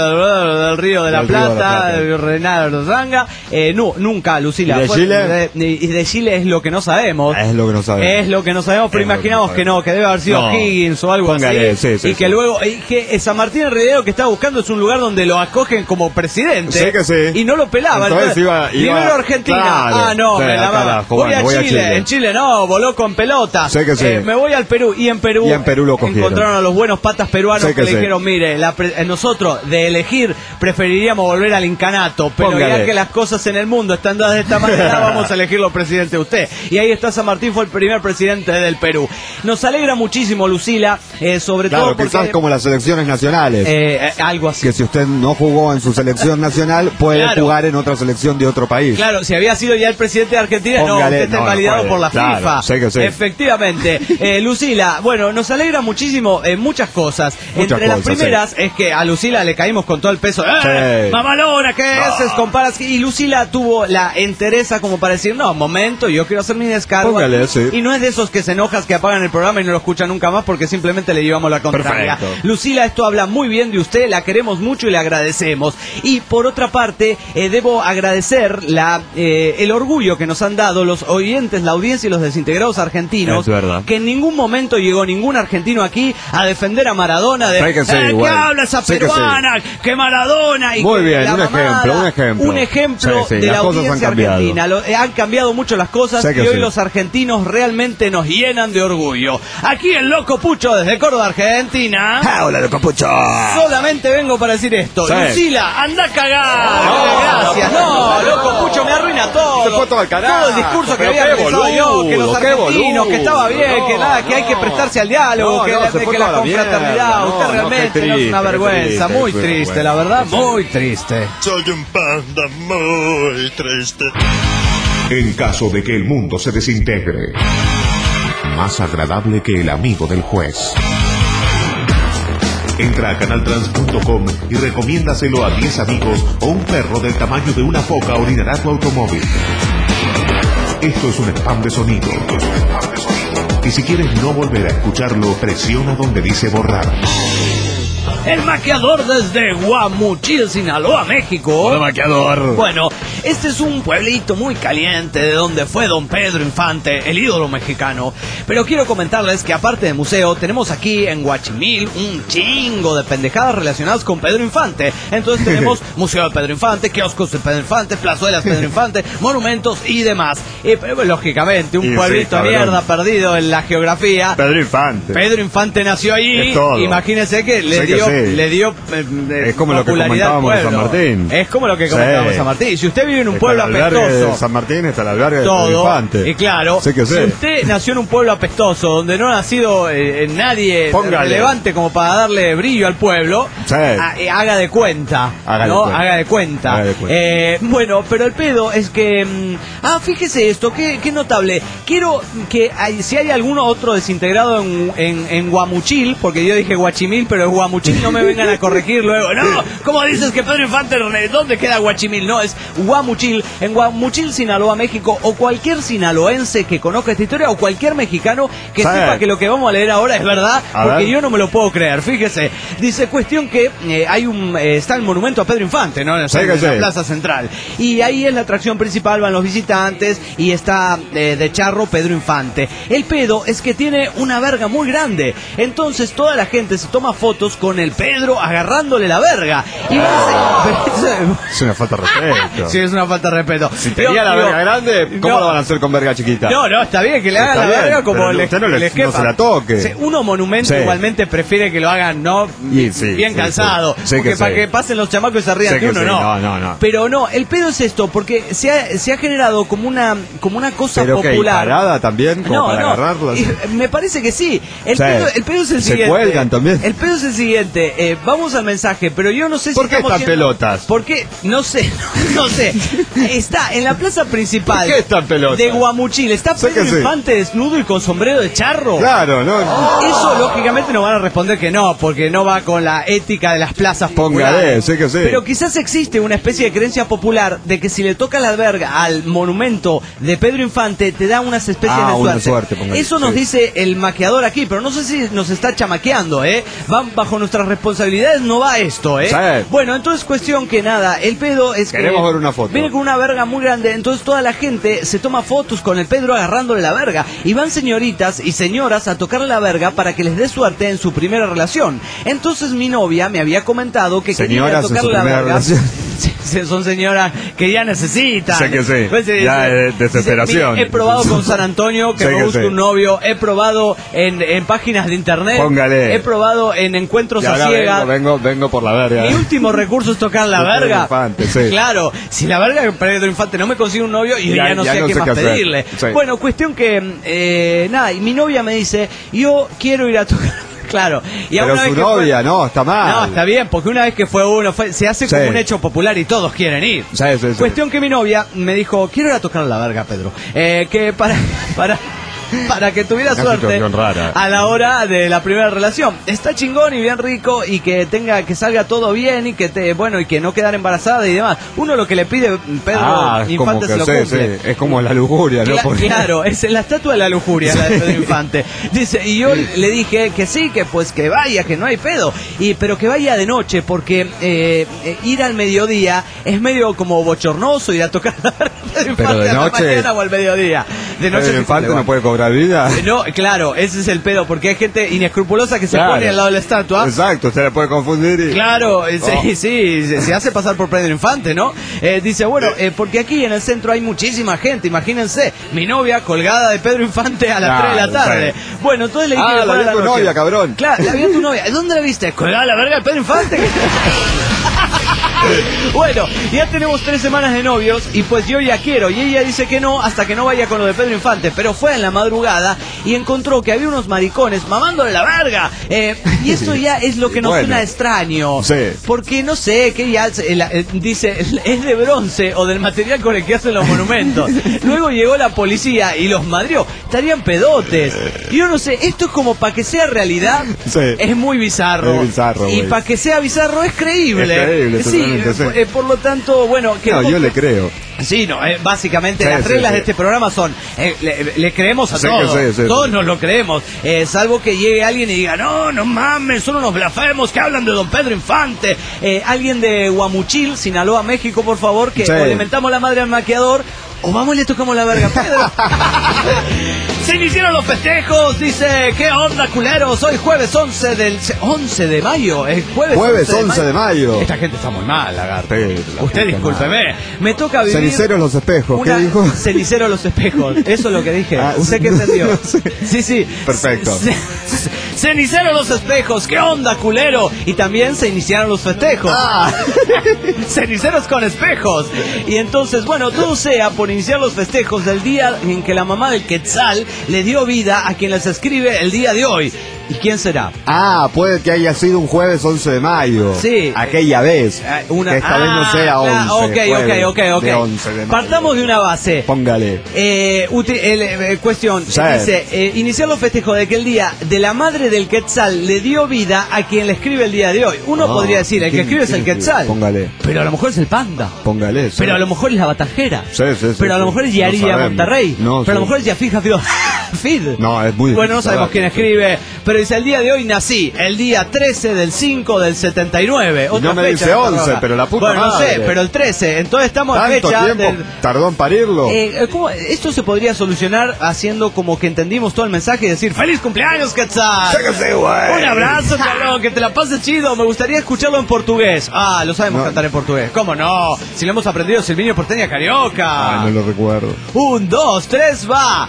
del Río de la Del Río de la Plata, Plata. de Renado Rosanga, eh, no, nunca, Lucila. ¿Y de Fue- Chile? de- y de Chile es lo que no sabemos. Es lo que no sabemos. Es lo que no sabemos, pero Es lo que imaginamos no que no, que debe haber sido No. Higgins o algo Póngale, así. sí, sí, y que sí. luego, y que San Martín en realidad lo que estaba buscando es un lugar donde lo acogen como presidente. Sí que sí. Y no lo pelaba. Entonces iba- iba- Primero Argentina. Claro. Ah, no, Sí, me la acá mama. abajo, Voy, bueno, a, voy a Chile. Chile. En Chile no, voló con pelota. Sí que sí. Eh, me voy al Perú. Y en Perú. Y en Perú lo cogieron. Encontraron a los buenos patas peruanos Sí que, que le sí. dijeron: mire, la pre- eh, nosotros de elegir preferiríamos volver al incanato. Pero Póngale. ya que las cosas en el mundo están dadas de esta manera, vamos a elegirlo presidente usted. Y ahí está San Martín, fue el primer presidente del Perú. Nos alegra muchísimo, Lucila, eh, sobre Claro, todo porque. quizás como las selecciones nacionales. eh, eh, algo así. Que si usted no jugó en su selección nacional, puede Claro. jugar en otra selección de otro país. Claro, si había sido ya el presidente de Argentina, no, Póngale, usted está no, no invalidado puede. por la Claro, FIFA. sé que sí. Efectivamente. Eh, Lucila, bueno, nos alegra muchísimo en muchas cosas. Muchas Entre las cosas, primeras es que a Lucila le caímos con todo el peso. ¡Eh! Sí. ¡Mamalona! ¿Qué haces, comparas? Y Lucila tuvo la entereza como para decir, no, momento, yo quiero hacer mi descargo. Póngale, sí. Y no es de esos que se enojas que apagan el programa y no lo escuchan nunca más porque simplemente le llevamos la contraria. Perfecto. Lucila, esto habla muy bien de usted, la queremos mucho y le agradecemos. Y por otra parte, eh, debo agradecer la, eh, el orgullo que nos han dado los oyentes, la audiencia y los desintegrados argentinos. Es verdad. Que en ningún momento llegó ningún argentino aquí a defender a Maradona. De, Sí que sí, "Eh, ¿qué igual. habla esa Sí que sí. hermana, sí. que Maradona y Muy que bien, la un mamada, ejemplo, un ejemplo. Un ejemplo sí, sí, de las la cosas audiencia han cambiado. argentina. Lo, eh, han cambiado mucho las cosas y hoy sí. los argentinos realmente nos llenan de orgullo. Aquí el Loco Pucho desde Córdoba, Argentina. Ah, hola, Loco Pucho. Solamente vengo para decir esto. Sí. Lucila, anda a cagar. No, Gracias. No, Loco Pucho me arruina todo. Se fue todo al carajo. Todo el discurso que Pero había qué pensado boludo, yo, que los qué argentinos, boludo. que estaba bien, No, que nada, que hay que no. prestarse al diálogo, No, que, no, la, se que fue la toda la confraternidad. mierda. Usted No, realmente no, qué no es una triste, vergüenza. qué Muy triste, triste, qué la verdad, vergüenza. muy triste. Soy un panda muy triste. En caso de que el mundo se desintegre, más agradable que el amigo del juez. Entra a canal trans punto com y recomiéndaselo a diez amigos o un perro del tamaño de una foca orinará tu automóvil. Esto es un spam de sonido. Y si quieres no volver a escucharlo, presiona donde dice borrar. El maquiador desde Guamuchil, Sinaloa, México. Hola, maquiador. Bueno, este es un pueblito muy caliente de donde fue don Pedro Infante, el ídolo mexicano. Pero quiero comentarles que aparte de museo, tenemos aquí en Guachimil un chingo de pendejadas relacionadas con Pedro Infante. Entonces tenemos Museo de Pedro Infante, kioscos de Pedro Infante, plazuelas Pedro Infante, monumentos y demás. Y pues, lógicamente, un Y sí, pueblito de cabrón. mierda perdido en la geografía. Pedro Infante. Pedro Infante nació allí. Es todo. Imagínense que le Sé que dio, sí. le dio eh, Es como lo que popularidad al comentábamos de San pueblo. Martín. Es como lo que Sí. comentábamos de San Martín. Si usted vive en un Está pueblo el albergue apestoso, de San Martín, está el albergue de Pedro todo, Infante. y claro, Sé que si sé. usted nació en un pueblo apestoso donde no ha nacido eh, nadie Póngale. relevante como para darle brillo al pueblo, Sí. ha- eh, haga de cuenta, Haga de ¿no? cuenta. Haga de cuenta. Haga de cuenta. Eh, bueno, pero el pedo es que, mm, ah, fíjese esto, qué, qué notable. Quiero que hay- si hay alguno otro desintegrado en, en, en Guamuchil, porque yo dije Guachimil, pero es Guamuchil, no me vengan a corregir luego. No, ¿cómo dices que Pedro Infante, dónde queda Guachimil? No, es Guamuchil, en Guamuchil, Sinaloa, México, o cualquier sinaloense que conozca esta historia, o cualquier mexicano que Sí. sepa que lo que vamos a leer ahora es verdad, A porque ver. yo no me lo puedo creer. Fíjese, dice cuestión que eh, hay un eh, está el monumento a Pedro Infante, ¿no? En, Sí, en que la sí. plaza central. Y ahí es la atracción principal, van los visitantes y está eh, de charro Pedro Infante. El pedo es que tiene una verga muy grande. Entonces toda la gente se toma fotos con el Pedro agarrándole la verga. Y Es una falta de respeto. sí, es una falta de respeto. Si tenía la Digo, verga grande, ¿cómo no. lo van a hacer con verga chiquita? No, no, está bien que le hagan Está la bien, verga como pero le, usted no le- les no quepa. se la toque. Sí, uno monumento Sí. igualmente prefiere que lo hagan no Y sí, bien sí, calzado, sí. Sí porque que para sí. que pasen los chamacos y se rían Sí de que uno sí. no. No, no, no. Pero no, el pedo es esto, porque se ha, se ha generado como una como una cosa Pero que popular. parada también, como No, para no, agarrarlas. y- Me parece que sí. El, Sí. pedo, el pedo es el Se siguiente. cuelgan también. El pedo es el siguiente. eh, vamos al mensaje, pero yo no sé si ¿Por qué estamos están siendo- pelotas? ¿Por qué? No sé, no sé. Está en la plaza principal ¿Por qué están pelotas? de Guamuchil. Está Sé Pedro que sí. Infante desnudo y con sombrero de charro. Claro, ¿no? Eso lógicamente nos van a responder que no, porque no va con la ética de las plazas Póngale, populares. sé que sí. Pero quizás existe una especie de creencia popular de que si le toca la verga al monumento de Pedro Infante te da unas especies Ah, de una suerte. suerte, póngale, Eso nos sí. dice el maquiador aquí, pero no sé si nos está chamaqueando, ¿eh? Van bajo nuestras responsabilidades, no va esto, ¿eh? Sí. Bueno, entonces cuestión que nada, el pedo es que Queremos ver una foto. viene con una verga muy grande, entonces toda la gente se toma fotos con el Pedro agarrándole la verga y van señoritas y señoras a tocarle la verga para que les dé suerte en su primera relación. Entonces mi novia me había comentado que quería ir a Señoras en su tocarle la primera verga. relación. Sí, sí, son señoras que ya necesitan. Sé que sí. Pues, eh, Ya eh, de dice, desesperación. "Mire, he probado con San Antonio que Sé me que busque sí. un novio, he probado en, en páginas de internet, Póngale. he probado en encuentros Y a ahora ciegas. vengo, vengo, vengo por la verga. Mi último recurso es tocar la De Pedro verga. Infante, sí. Claro, si la verga de Pedro Infante no me consigue un novio, yo ya, Ya- no ya sé no qué sé más qué hacer. pedirle. Sí. Bueno, cuestión que, eh, nada, y mi novia me dice, yo quiero ir a tocar. Claro, y a Pero una su vez que novia, fue- no, está mal. No, está bien, porque una vez que fue uno, fue, se hace Sí. como un hecho popular y todos quieren ir. Sí, sí, sí. Cuestión que mi novia me dijo, quiero ir a tocar la verga, Pedro. Eh, que para, para, para que tuviera Una suerte situación rara. a la hora de la primera relación. Está chingón y bien rico y que tenga, que salga todo bien y que te, bueno, y que no quedar embarazada y demás. Uno lo que le pide Pedro Ah, es como Infante que se lo sí, cumple. sí, es como la lujuria, ¿no? Cla- Porque- Claro, es la estatua de la lujuria, la de Pedro Infante. Dice, y yo le dije que sí, que pues que vaya, que no hay pedo, y pero que vaya de noche, porque eh, eh, ir al mediodía es medio como bochornoso ir a tocar la Pedro Infante de a la noche- mañana o al mediodía. De noche Pedro sí Infante se le va. no puede cobrar otra vida. No, claro, ese es el pedo, porque hay gente inescrupulosa que se Claro. pone al lado de la estatua. Exacto, se le puede confundir y... Claro, eh, sí, Oh. sí, se, se hace pasar por Pedro Infante, ¿no? Eh, dice, bueno, eh, porque aquí en el centro hay muchísima gente, imagínense, mi novia colgada de Pedro Infante a las Claro, tres de la tarde. sí. Bueno, entonces le dije... Ah, que la fuera vi a tu noche. novia, cabrón. Claro, la vi a tu novia. ¿Dónde la viste? Colgada a la verga de Pedro Infante. Bueno, ya tenemos tres semanas de novios y pues yo ya quiero, y ella dice que no hasta que no vaya con lo de Pedro Infante, pero fue en la madrugada y encontró que había unos maricones mamándole la verga, eh, y esto ya es lo que nos Bueno. suena extraño, Sí. porque no sé, que ya eh, la- eh, dice, es de bronce o del material con el que hacen los monumentos. Luego llegó la policía y los madrió, estarían pedotes, y yo no sé, esto es como para que sea realidad, Sí. es muy bizarro, Es bizarro, y güey. para que sea bizarro es creíble. Es creíble, Sí, totalmente, sí. eh, por lo tanto, bueno, que No, yo le creo. Sí, no, eh, básicamente Sí, las sí, reglas sí. de este programa son, eh, le, le creemos a Sí, todos, que sí, sí, todos sí. nos lo creemos, eh, salvo que llegue alguien y diga, no, no mames, son unos blasfemos que hablan de don Pedro Infante, eh, alguien de Guamuchil, Sinaloa, México, por favor, que Sí. o le mentamos la madre al maqueador, o vamos y le tocamos la verga a Pedro. Se iniciaron los festejos, dice, ¿qué onda, culeros? Hoy jueves once del... once de mayo, es jueves, Jueves once de mayo. Esta gente está muy mal, lagarto. Sí, la Usted puta discúlpeme, me toca vivir... Ceniceros los espejos, una- ¿qué dijo? Cenicero los espejos, eso es lo que dije. Ah, ¿Usted sí. qué entendió? Sí. Sí, sí. Perfecto. Ce- ce- Cenicero los espejos, ¿qué onda, culero? Y también se iniciaron los festejos. Ah. Ceniceros con espejos. Y entonces, bueno, todo sea por iniciar los festejos del día en que la mamá del Quetzal le dio vida a quien les escribe el día de hoy. ¿Y quién será? Ah, puede que haya sido un jueves once de mayo. Sí. Aquella vez. Eh, una- Que esta vez no Ah, sea once. claro, ok, jueves ok, ok, ok. de once de mayo. Partamos de una base. Póngale. Eh, uti- el, eh, cuestión, Sí. dice, eh, iniciar los festejos de que el día de la madre del Quetzal le dio vida a quien le escribe el día de hoy. Uno Ah, podría decir, el que ¿quién- escribe es el quién escribe? Quetzal. Póngale. Pero a lo mejor es el Panda. Póngale. sí. Pero a lo mejor es la Batajera. Sí, sí, sí, Pero a lo sí. mejor es No Yarilla sabemos. Monterrey. No, pero a lo sí. mejor es Yafid Jafid. Fid. No, es muy Bueno, no difícil sabemos saber. quién escribe. Pero dice, el día de hoy nací. El día trece del cinco del setenta y nueve. Otra no me fecha dice de once, prórroga. pero la puta Bueno, no sé, madre. pero el trece. Entonces estamos en ¿Tanto fecha tiempo del... tardó en parirlo? Eh, ¿cómo? Esto se podría solucionar haciendo como que entendimos todo el mensaje y decir ¡Feliz cumpleaños, Quetzal! Sáquese, güey. Un abrazo, cabrón, que te la pases chido. Me gustaría escucharlo en portugués. Ah, lo sabemos No. cantar en portugués. ¿Cómo no? Si lo hemos aprendido Silvinio Porteña Carioca. Ah, no lo recuerdo. Un, dos, tres, va.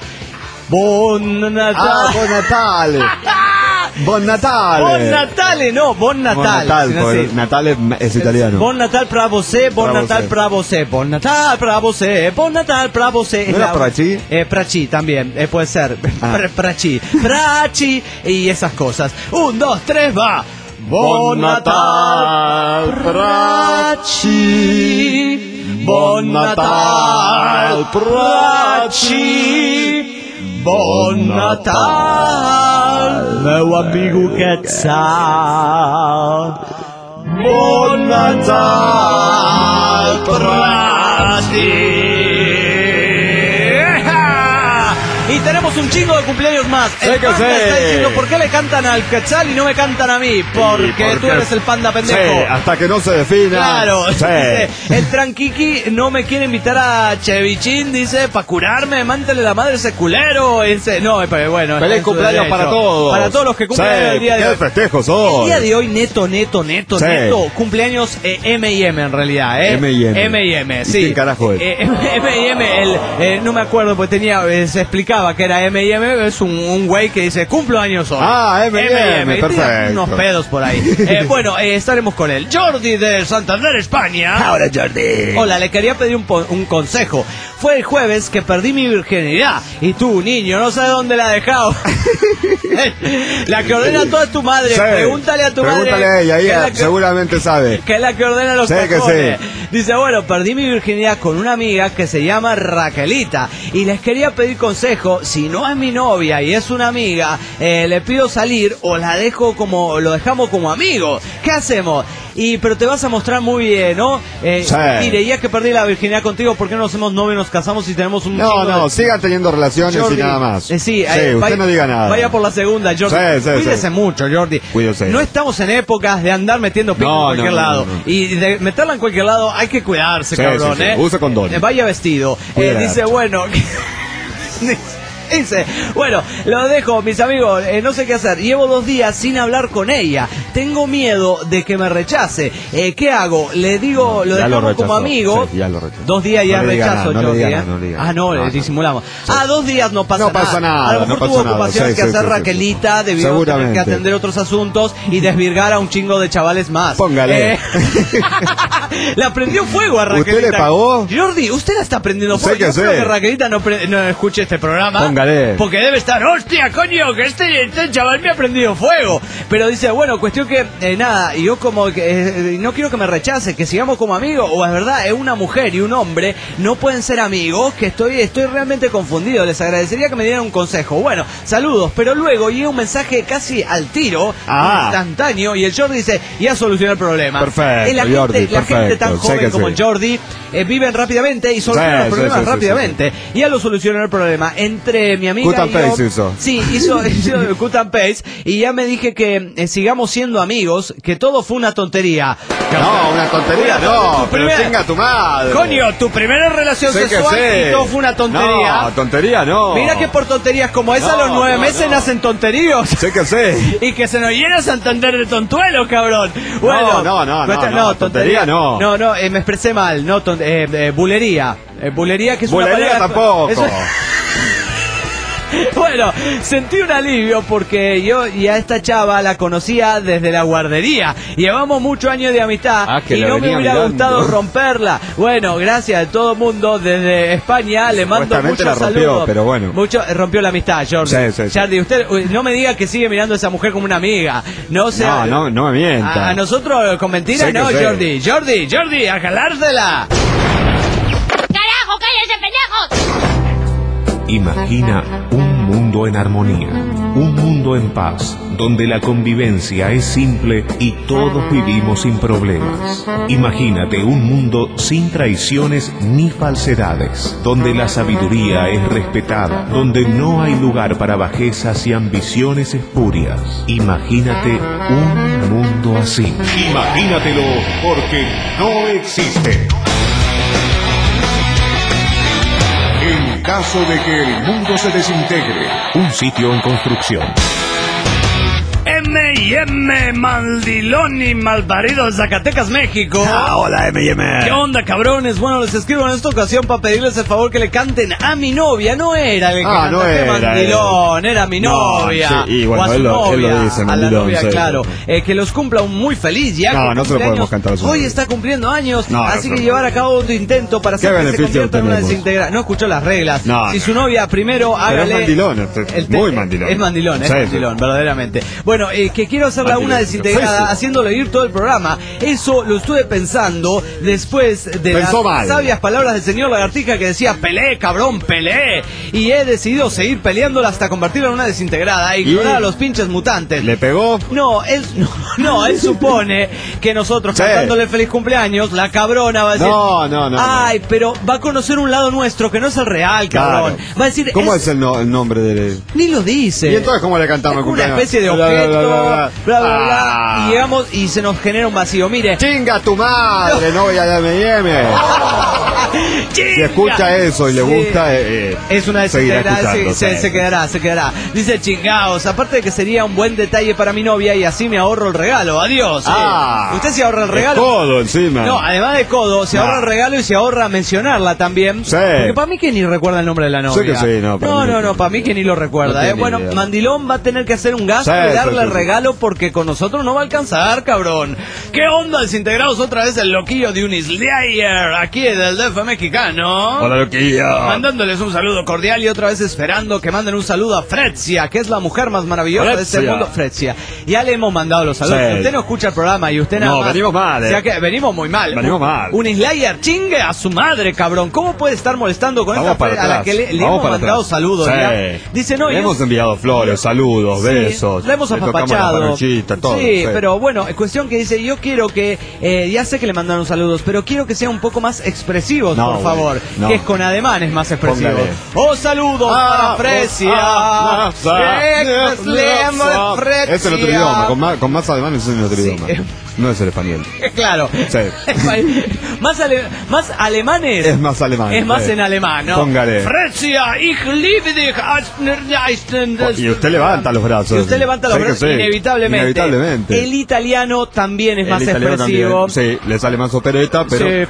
Bon Natal. Ah, Bon Natale. Bon Natale. Bon Natale, no, Bon Natal. Bon Natal, sino porque así. Natal es, es italiano. Bon Natal pra você, Bon Pra Natal você. pra você, Bon Natal pra você, Bon Natal pra você. ¿No era Prachi? Eh, Prachi también, eh, puede ser. Ah. Pra- Prachi, Prachi y esas cosas. Un, dos, tres, va. Bon Natal, Prachi. Bon Natal, Prachi. Bon Natal, meu amigo Quetzal. Bon Natal pra ti. Y tenemos un chingo de cumpleaños más. El Sí que Panda sí. está diciendo, ¿por qué le cantan al Quetzal y no me cantan a mí? Porque, porque- tú eres el Panda pendejo. Sí, hasta que no se defina. Claro, Sí. dice, el Tranquiqui no me quiere invitar a Chevichín, dice, para curarme, mántale la madre a ese culero. Dice, no, pero bueno. está Feliz en su cumpleaños derecho. para todos. Para todos los que cumplen Sí, el día de qué hoy. festejos El hoy. día de hoy, neto, neto, neto, Sí. neto, cumpleaños eh, M y M en realidad, ¿eh? M y M. M y M, ¿Y sí. quién carajo es? Eh, M y M, el, eh, no me acuerdo, pues tenía, eh, se explicaba que era M y M, es un, un güey que dice, cumplo años hoy. Ah, M y M, y tira perfecto. unos pedos por ahí. Eh, bueno, eh, estaremos con él. Jordi de Santander, España. Ahora, Jordi. Hola, le quería pedir un, po- un consejo. Fue el jueves que perdí mi virginidad y tú, niño, no sabes dónde la he dejado. La que ordena todo es tu madre. Sí. Pregúntale a tu Pregúntale madre. a ella, que es ella la que- seguramente sabe. que es la que ordena los Sí, que cajones. sí. Dice, bueno, perdí mi virginidad con una amiga que se llama Raquelita y les quería pedir consejo. Si no es mi novia y es una amiga, eh, le pido salir o la dejo como, lo dejamos como amigos. ¿Qué hacemos? Y pero te vas a mostrar muy bien, ¿no? Eh, Sí. Mire, ya que perdí la virginidad contigo, ¿por qué no hacemos novios, nos casamos y tenemos un No, chingo no, de- sigan teniendo relaciones Jordi, y nada más. eh, sí, eh, usted vaya- no diga nada. Vaya por la segunda, Jordi. Sí, sí, Cuídese sí. mucho, Jordi. Cuídese. No estamos en épocas de andar metiendo pico No, en cualquier no, no, lado. no, no. Y de meterla en cualquier lado hay que cuidarse, Sí, cabrón, sí, sí. ¿eh? Use condón. Eh, Vaya vestido. Eh, Cuide la dice, garcha. bueno... Dice, bueno, lo dejo, mis amigos, eh, no sé qué hacer. Llevo dos días sin hablar con ella. Tengo miedo de que me rechace. Eh, ¿Qué hago? Le digo, lo Ya lo dejamos como rechazó, imo. sí, ya lo rechazó. Dos días ya No le diga rechazo, nada, no le Jordi, diga ¿eh? nada, no le diga Ah, no, nada. le No, no. disimulamos. Sí. Ah, dos días no pasa No pasa nada, A lo mejor no tuvo pasa nada. ocupaciones Sí, que sí, hacer sí, sí. Raquelita, debió tener que Seguramente. atender otros asuntos y desvirgar a un chingo de chavales más. Póngale. Eh, le prendió fuego a Raquelita. ¿Usted le pagó? Jordi, usted la está prendiendo Sé fuego. que Yo creo sé. que Raquelita no, pre- no escuche este programa. Póngale. Porque debe estar, hostia, coño, que este, este chaval me ha prendido fuego. Pero dice, bueno, cuestión que, eh, nada, y yo como que eh, no quiero que me rechace, que sigamos como amigos, o es verdad, es una mujer y un hombre, no pueden ser amigos, que estoy, estoy realmente confundido, les agradecería que me dieran un consejo. Bueno, saludos, pero luego llega un mensaje casi al tiro, Ah. instantáneo, y el Jordi dice, ya solucionó el problema. Perfecto, Eh, la gente, Jordi, la gente perfecto, tan sé joven que como sí. el Jordi eh, viven rápidamente y solucionan Sí, los problemas sí, sí, sí, rápidamente. Y ya lo solucionó el problema. Entre mi amiga Cut and y yo, paste hizo. Sí, hizo, hizo cut and paste, y ya me dije que eh, sigamos siendo amigos, que todo fue una tontería. No, una tontería, no. Tu Pero primera- tenga tu madre. Coño, tu primera relación Sé que sexual sé. y todo fue una tontería. No, tontería no. Mira que por tonterías como esa, No, a los nueve no, meses no. nacen tonteríos. Sé que sé. Y que se nos llena Santander de tontuelos, cabrón. Bueno, no, no, no, cuesta- no, tontería no. No, no, eh, me expresé mal, no, ton- eh, eh, bulería. Eh, bulería que es una Bulería palabra... tampoco. Eso- Bueno, sentí un alivio porque yo y a esta chava la conocía desde la guardería. Llevamos muchos años de amistad Ah, que y la no me venía hubiera mirando. gustado romperla. Bueno, gracias a todo el mundo desde España. Le mando Supuestamente muchos la rompió, saludos. pero bueno. Mucho, eh, rompió la amistad, Jordi. Sí, sí, sí. Jordi, usted uy, no me diga que sigue mirando a esa mujer como una amiga. No sea, No, no, no me mienta. A, a nosotros con mentiras Sé que no, sé. Jordi. Jordi, Jordi, a jalársela. ¡Carajo, cállense, pendejos! Imagina un mundo en armonía, un mundo en paz, donde la convivencia es simple y todos vivimos sin problemas. Imagínate un mundo sin traiciones ni falsedades, donde la sabiduría es respetada, donde no hay lugar para bajezas y ambiciones espurias. Imagínate un mundo así. Imagínatelo porque no existe. En caso de que el mundo se desintegre, un sitio en construcción. M y M, Maldilón y Malparido de Zacatecas, México. Ah, hola, M y M. ¿Qué onda, cabrones? Bueno, les escribo en esta ocasión para pedirles el favor que le canten a mi novia. No era el que Ah, no cantaste, era Mandilón, era mi No, novia. sí, y bueno, o a su él lo- él lo novia, dice, a la Mandilón, novia, sí. claro. Eh, que los cumpla un muy feliz ya. No, que no se lo cumpleaños. podemos cantar a su Hoy novia. está cumpliendo años, No, no así se que lo llevar a podemos. cabo tu intento para ¿Qué hacer que se beneficio convierta en una tenemos? desintegrada. No escuchó las reglas. No, si no. su novia primero hágale... es mandilón, este, el te- muy mandilón. Es mandilón, es Sí, sí. mandilón, verdaderamente. Bueno, eh, que quiero hacerla Mandilón. una desintegrada Sí, sí. haciéndole ir todo el programa. Eso lo estuve pensando después de Pensó las mal. sabias palabras del señor Lagartija que decía pelé, cabrón, pelé. Y he decidido seguir peleándola hasta convertirla en una desintegrada e ignorar ¿Y? a los pinches mutantes. ¿Le pegó? No, él no, no, él supone que nosotros Sí. cantándole feliz cumpleaños, la cabrona va a decir, No, no, no, ay, pero va a conocer un lado nuestro que no es el real, cabrón. Claro. Va a decir, ¿Cómo es, el, no- el nombre de Ni lo dice. ¿Y entonces cómo le cantamos el Es una cumpleaños? especie de Bla, objeto, bla, bla, bla, bla, bla. bla, bla, Ah. y llegamos y se nos genera un vacío. Mire, Chinga tu madre, no voy a M y M. Si ¡chinga! escucha eso y le Sí. gusta, eh, eh, Es una seguirá desintegrada, sí, escuchando, se, sí. se quedará, se quedará. Dice chingaos, aparte de que sería un buen detalle para mi novia y así me ahorro el regalo. Adiós. Ah, eh. Usted se ahorra el es regalo. codo encima. No, además de codo, se No. ahorra el regalo y se ahorra mencionarla también. Sí. Porque para mí que ni recuerda el nombre de la novia. Sé que sí, no, para no, mí no, no. no, para mí que ni lo recuerda. No eh. tiene Bueno, idea. Mandilón va a tener que hacer un gasto Sí, y sí, darle sí, el sí. regalo porque con nosotros no va a alcanzar, cabrón. ¿Qué onda, desintegrados? Otra vez el loquillo de Unislayer, aquí del D F mexicano. Hola, loquillo. Mandándoles un saludo cordial y otra vez esperando que manden un saludo a Fretzia, que es la mujer más maravillosa de este Fretzia. mundo. Fretzia. Ya le hemos mandado los saludos. Sí. Usted no escucha el programa y usted nada No, más. venimos mal, eh. O sea que venimos muy mal. Venimos mal. Un Slayer, chingue a su madre, cabrón. ¿Cómo puede estar molestando con Vamos esta para Fre- a la atrás. que le, le Vamos hemos para mandado atrás. saludos? Sí. Ya? Dice, no, Le yo- hemos enviado flores, saludos, Sí, besos. le hemos le tocamos la apapachado. panochita, todo. Sí, pero bueno, es cuestión que dice, yo quiero que, eh, ya sé que le mandaron saludos, pero quiero que sean un poco más expresivos, No, por güey, favor. no. Que es con ademanes más expresivos. Póngale. Oh, saludos Ah, para Frecia. ah, ah, Que ah, expresemos ah, Frecia. Es en otro idioma, con más, con más además es en otro Sí, idioma. eh, No es el español. Claro. Sí. más, ale, más alemanes. Es más alemán. Es más sí. en alemán, ¿no? Póngale. Frecia, ich liebe dich. Y usted levanta los brazos. Y usted levanta los sí brazos, sí. inevitablemente. Inevitablemente. El italiano también es el más expresivo. También, sí, le sale más opereta, pero... Sí,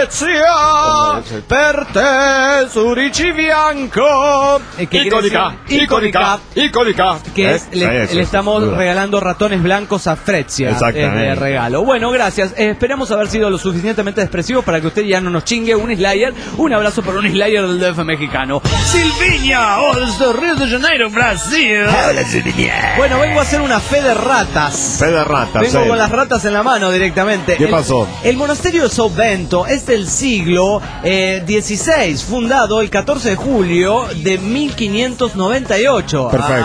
Frecia, per te, Zurichi Bianco. Icónica, icónica, icónica. Que es, ¿Eh? le, sí, le estamos duda. regalando ratones blancos a Frecia. Exactamente. Es de regalo. Bueno, gracias. Eh, esperamos haber sido lo suficientemente expresivos para que usted ya no nos chingue un Slayer. Un abrazo por un Slayer del D F mexicano. Silviña, oh, desde Río de Janeiro, Brasil. Hola, Silviña. Bueno, vengo a hacer una fe de ratas. Fe de ratas. Vengo sí. con las ratas en la mano directamente. ¿Qué el, pasó? El monasterio de Sovento es del siglo eh, dieciséis, fundado el catorce de julio de mil quinientos noventa y ocho. Perfecto.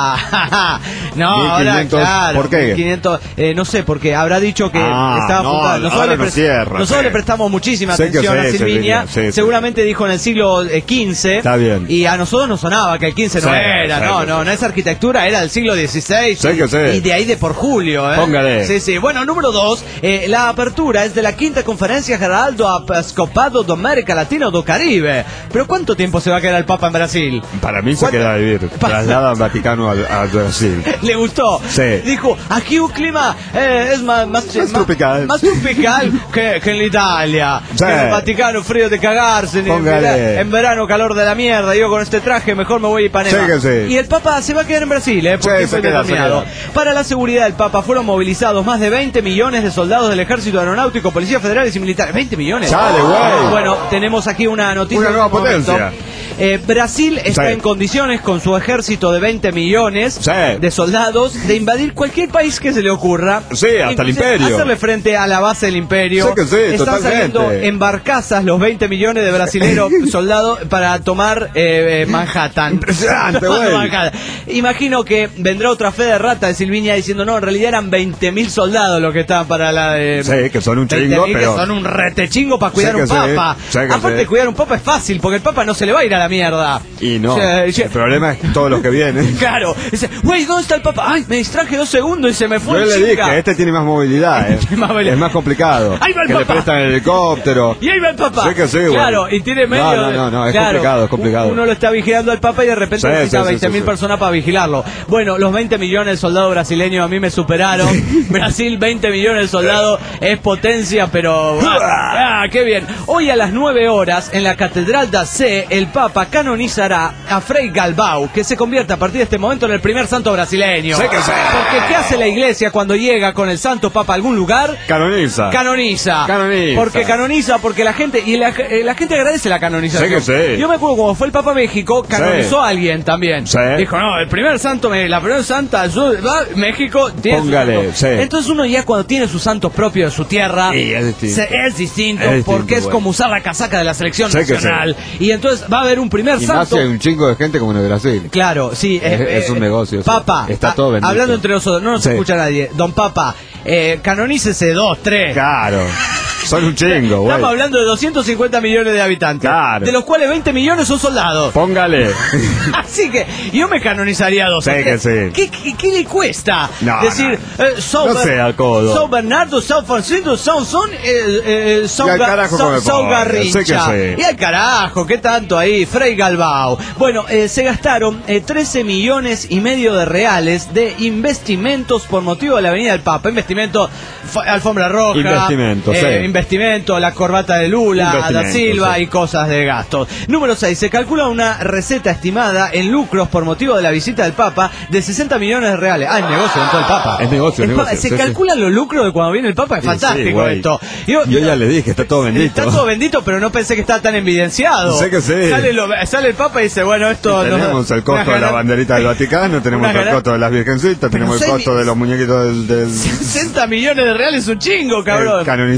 Ah, no, mil quinientos, ahora claro. ¿por qué? mil quinientos, eh, no sé, porque habrá dicho que Ah, estaba no, fundado. Nosotros, ahora le, no pre- cierra, nosotros sí. le prestamos muchísima Sé que atención sí, a Silviña. Silviña, sí, Seguramente dijo en el siglo quince. Está bien. Y a nosotros nos sonaba que el quince no Sí, era. sí, no, sí, no, sí. no, esa arquitectura era del siglo dieciséis. Sé que sí. Y de ahí de por julio, ¿eh? Póngale. Sí, sí. Bueno, número dos, eh, la apertura es de la quinta conferencia general do Episcopado de América Latina do Caribe. Pero ¿cuánto tiempo se va a quedar el Papa en Brasil? Para mí se ¿Cuánto? queda a vivir. Traslada al Vaticano a, a Brasil. ¿Le gustó? Sí. Dijo, aquí un clima eh, es más, más, Más tropical. más tropical que, que en Italia. Sí. Que en el Vaticano frío de cagarse. En, Póngale. vera- en verano calor de la mierda. Yo con este traje mejor me voy a Ipanema. Sí que sí. Y el Papa se va a quedar en Brasil, ¿eh? Porque Sí, fue se queda, se determinado. queda. Para la seguridad del Papa fueron movilizados más de veinte millones de soldados del Ejército Aeronáutico, Policías Federales y Militares. veinte millones. Chale, güey. Bueno, tenemos aquí una noticia. Una nueva de un momento. potencia. Eh, Brasil está Sí. en condiciones con su ejército de veinte millones Sí. de soldados de invadir cualquier país que se le ocurra. Sí, hasta el Inclusive imperio. Hacerle frente a la base del imperio. Sí que sí, Están totalmente. saliendo en barcazas los veinte millones de brasileros soldados para tomar eh, eh, Manhattan. Impresionante, Tomando güey. Manhattan. Imagino que vendrá otra fe de rata de Silviña diciendo, no, en realidad eran veinte mil soldados los que estaban para la de... Sí, que son un chingo, que pero... son un retechingo para cuidar Sí un que sí, papa. sí que Aparte, sí. cuidar un papa es fácil, porque el papa no se le va a ir a la mierda. Y no, O sea, el problema es todos los que vienen. Claro, dice, güey, ¿dónde está el papa? Ay, me distraje dos segundos y se me fue Yo el le chica. dije, este tiene más movilidad, eh. Tiene más movilidad. Es más complicado. Ahí va el que le papá. prestan el helicóptero. Y ahí va el papa. Sí que sí, güey. Claro, y tiene medio... No, no, no, no, es claro, complicado, es complicado. Uno lo está vigilando al papa y de repente Sí, necesita sí, sí, veinte mil sí, sí. personas para vigilarlo. Bueno, los veinte millones de soldados brasileños a mí me superaron. Brasil, veinte millones de soldados, es potencia, pero... Ah, qué bien. Hoy a las nueve horas, en la Catedral da Sé, el papa canonizará a Frei Galvão, que se convierte a partir de este momento en el primer santo brasileño. Sí que sí. Porque ¿qué hace la iglesia cuando llega con el santo papa a algún lugar? Canoniza. Canoniza. Canoniza. Porque canoniza, porque la gente, y la, eh, la gente agradece la canonización. Sí que sí. Yo me acuerdo cuando fue el Papa a México, canonizó Sí. a alguien también. Sí. Dijo, no, el primer santo, me- la primera santa, yo- va, México tiene su Póngale, santo. sí. Entonces uno ya cuando tiene sus santos propios de su tierra, Sí, es distinto. se- es distinto, Es distinto, porque es güey. como usar la casaca de la selección Sí que nacional. Y entonces va a haber un primer Y más santo. si hay un chingo de gente como en el Brasil. Claro, sí. Es- eh, es un eh, negocio, sí. Papa, Está a- todo bendito. hablando entre nosotros, no nos Sí. escucha nadie. Don Papa, eh, canonícese dos, tres. Claro. Son un chingo, güey. Estamos hablando de doscientos cincuenta millones de habitantes. Claro. De los cuales veinte millones son soldados. Póngale. Así que yo me canonizaría a dos. Sí que sí. ¿Qué, qué, qué le cuesta? No, decir, eh, São No Ber- sea codo. São Bernardo, São Francisco, São Son, eh, eh, São Y al Ga- carajo São- come São pollo. Garrincha. Sí que sí. Y al carajo, ¿qué tanto ahí? Frei Galvão. Bueno, eh, se gastaron eh, trece millones y medio de reales de investimentos por motivo de la Avenida del Papa. Investimento, f- alfombra roja. Investimento, eh, sí. Investimento, la corbata de Lula, da Investimento, Silva sí. y cosas de gastos. Número seis. Se calcula una receta estimada en lucros por motivo de la visita del Papa de sesenta millones de reales. Ah, el negocio dentro del Papa. Es negocio, El es Papa- negocio, Se sí, calculan los lucros de cuando viene el Papa. Es Sí, fantástico sí, güey. esto. Yo, Yo ya le dije, está todo bendito. Está todo bendito, pero no pensé que estaba tan evidenciado. Sé que sí. Sale, lo- sale el Papa y dice, bueno, esto... Y no- tenemos el costo una de la ganan- banderita del Vaticano, tenemos una el ganan- costo de las virgencitas, tenemos el seis costo mi- de los muñequitos del, del sesenta millones de reales es un chingo, cabrón. el canonizado.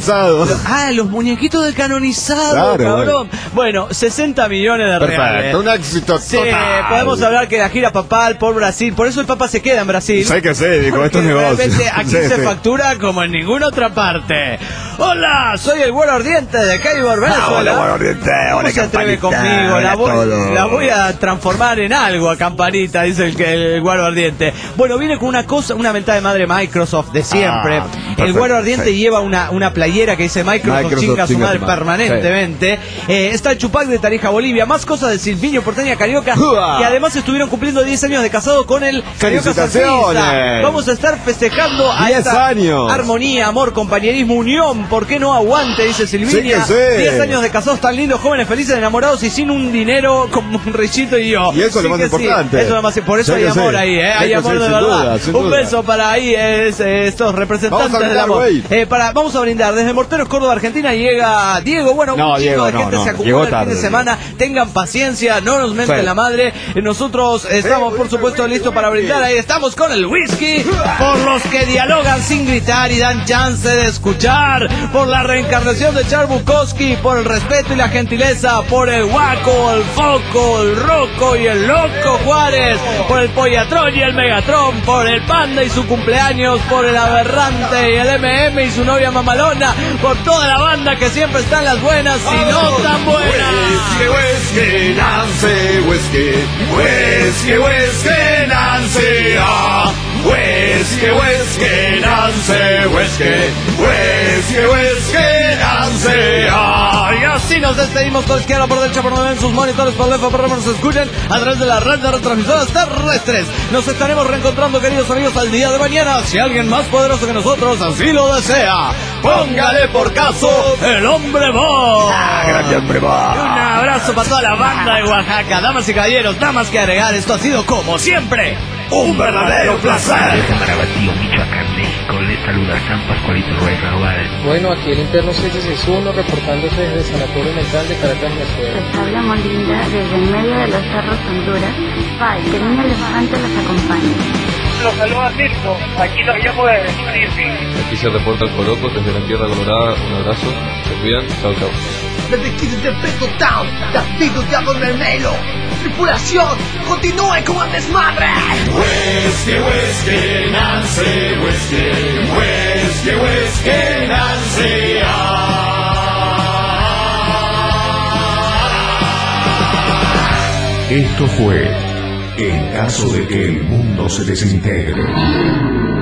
Ah, los muñequitos de canonizado, Claro, cabrón. Bueno, sesenta millones de Perfecto, reales. un éxito Sí, total. podemos hablar que la gira papal por Brasil, por eso el Papa se queda en Brasil. Sé que sé, dijo, Porque esto es negocio. realmente aquí Sí, se sí. factura como en ninguna otra parte. Hola, soy el güero ardiente de Caibor, Venezuela. Hola, Güero Ardiente, ¿Cómo hola, se atreve Campanita, conmigo? La hola, voy, todo. la voy a transformar en algo a Campanita, dice el, que- el güero ardiente. Bueno, viene con una cosa, una mentada de madre Microsoft de siempre. Ah, el perfecto, güero ardiente sí. lleva una, una playera que dice Microsoft, Microsoft chinga a su chinga a madre tu madre. permanentemente. Eh, está el Chupac de Tarija, Bolivia. Más cosas del Silviño Porteña Carioca, ¡Uah! que además estuvieron cumpliendo diez años de casado con el Carioca ¡Felicitaciones! Santista. Vamos a estar festejando a diez esta años. armonía, amor, compañerismo, unión. ¿Por qué no aguante? Dice Silviña. Sí que sí. diez años de casados tan lindos, jóvenes, felices, enamorados y sin un dinero como un Richito y yo. Y eso es lo más que sí. importante. Eso es lo más Por eso Sí hay que amor sí. ahí, ¿eh? Sí Hay que amor sí, de sin verdad. duda, sin Un duda. beso para ahí es, eh, estos representantes Vamos a del brindar, amor. güey. Eh, para, vamos a brindar. Desde Morteros, Córdoba, Argentina, llega Diego. Bueno, No, un chingo Diego, de no, gente no. se acumula Llegó el fin tarde, de semana. Tengan paciencia, no nos menten Sí. la madre. Eh, Nosotros estamos, por supuesto, listos para brindar. Ahí estamos con el whisky. Por los que dialogan sin gritar y dan chance de escuchar. Por la reencarnación de Charles Bukowski. Por el respeto y la gentileza. Por el guaco, el foco, el roco y el loco Juárez. Por el Pollatrón y el Megatron. Por el Panda y su cumpleaños. Por el Aberrante y el M M y su novia mamalona. Por toda la banda que siempre está en las buenas y no tan buenas. Whisky, whisky, Nancy, whisky, whisky, whisky, Nancy, ah. Whisky, whisky, Nancy, whisky, whisky, whisky, Nancy, ah. Y así nos despedimos por izquierda, por derecha, por donde ven sus monitores, por left, por right, nos escuchen a través de la red de retransmisoras terrestres. Nos estaremos reencontrando, queridos amigos, al día de mañana. Si alguien más poderoso que nosotros así lo desea, póngale por caso el hombre boy. Ah, grande hombre Y un abrazo para toda la banda de Oaxaca. Damas y caballeros, nada más que agregar, esto ha sido como siempre un verdadero placer. Marabatío, Michoacán, México, les saluda San Pascualito Rueda Juárez. Bueno, aquí el interno seis seis uno reportándose desde el Sanatorio Mental de Caracas, Venezuela. Les habla Molinda desde en medio de los cerros Honduras. Pai, que el niño elefante los acompañe. Los saluda Mirko, aquí los llamo de Irving. Aquí se reporta el Coloco desde la Tierra Colorada, un abrazo, se cuidan, chao chao. Desde Kids de Peto Town, David Diablo Mermelo. Tripulación, continúe con el desmadre. Whisky, whisky, Nancy, whisky, whisky, whisky, Nancy, ah. Esto fue En caso de que el mundo se desintegre.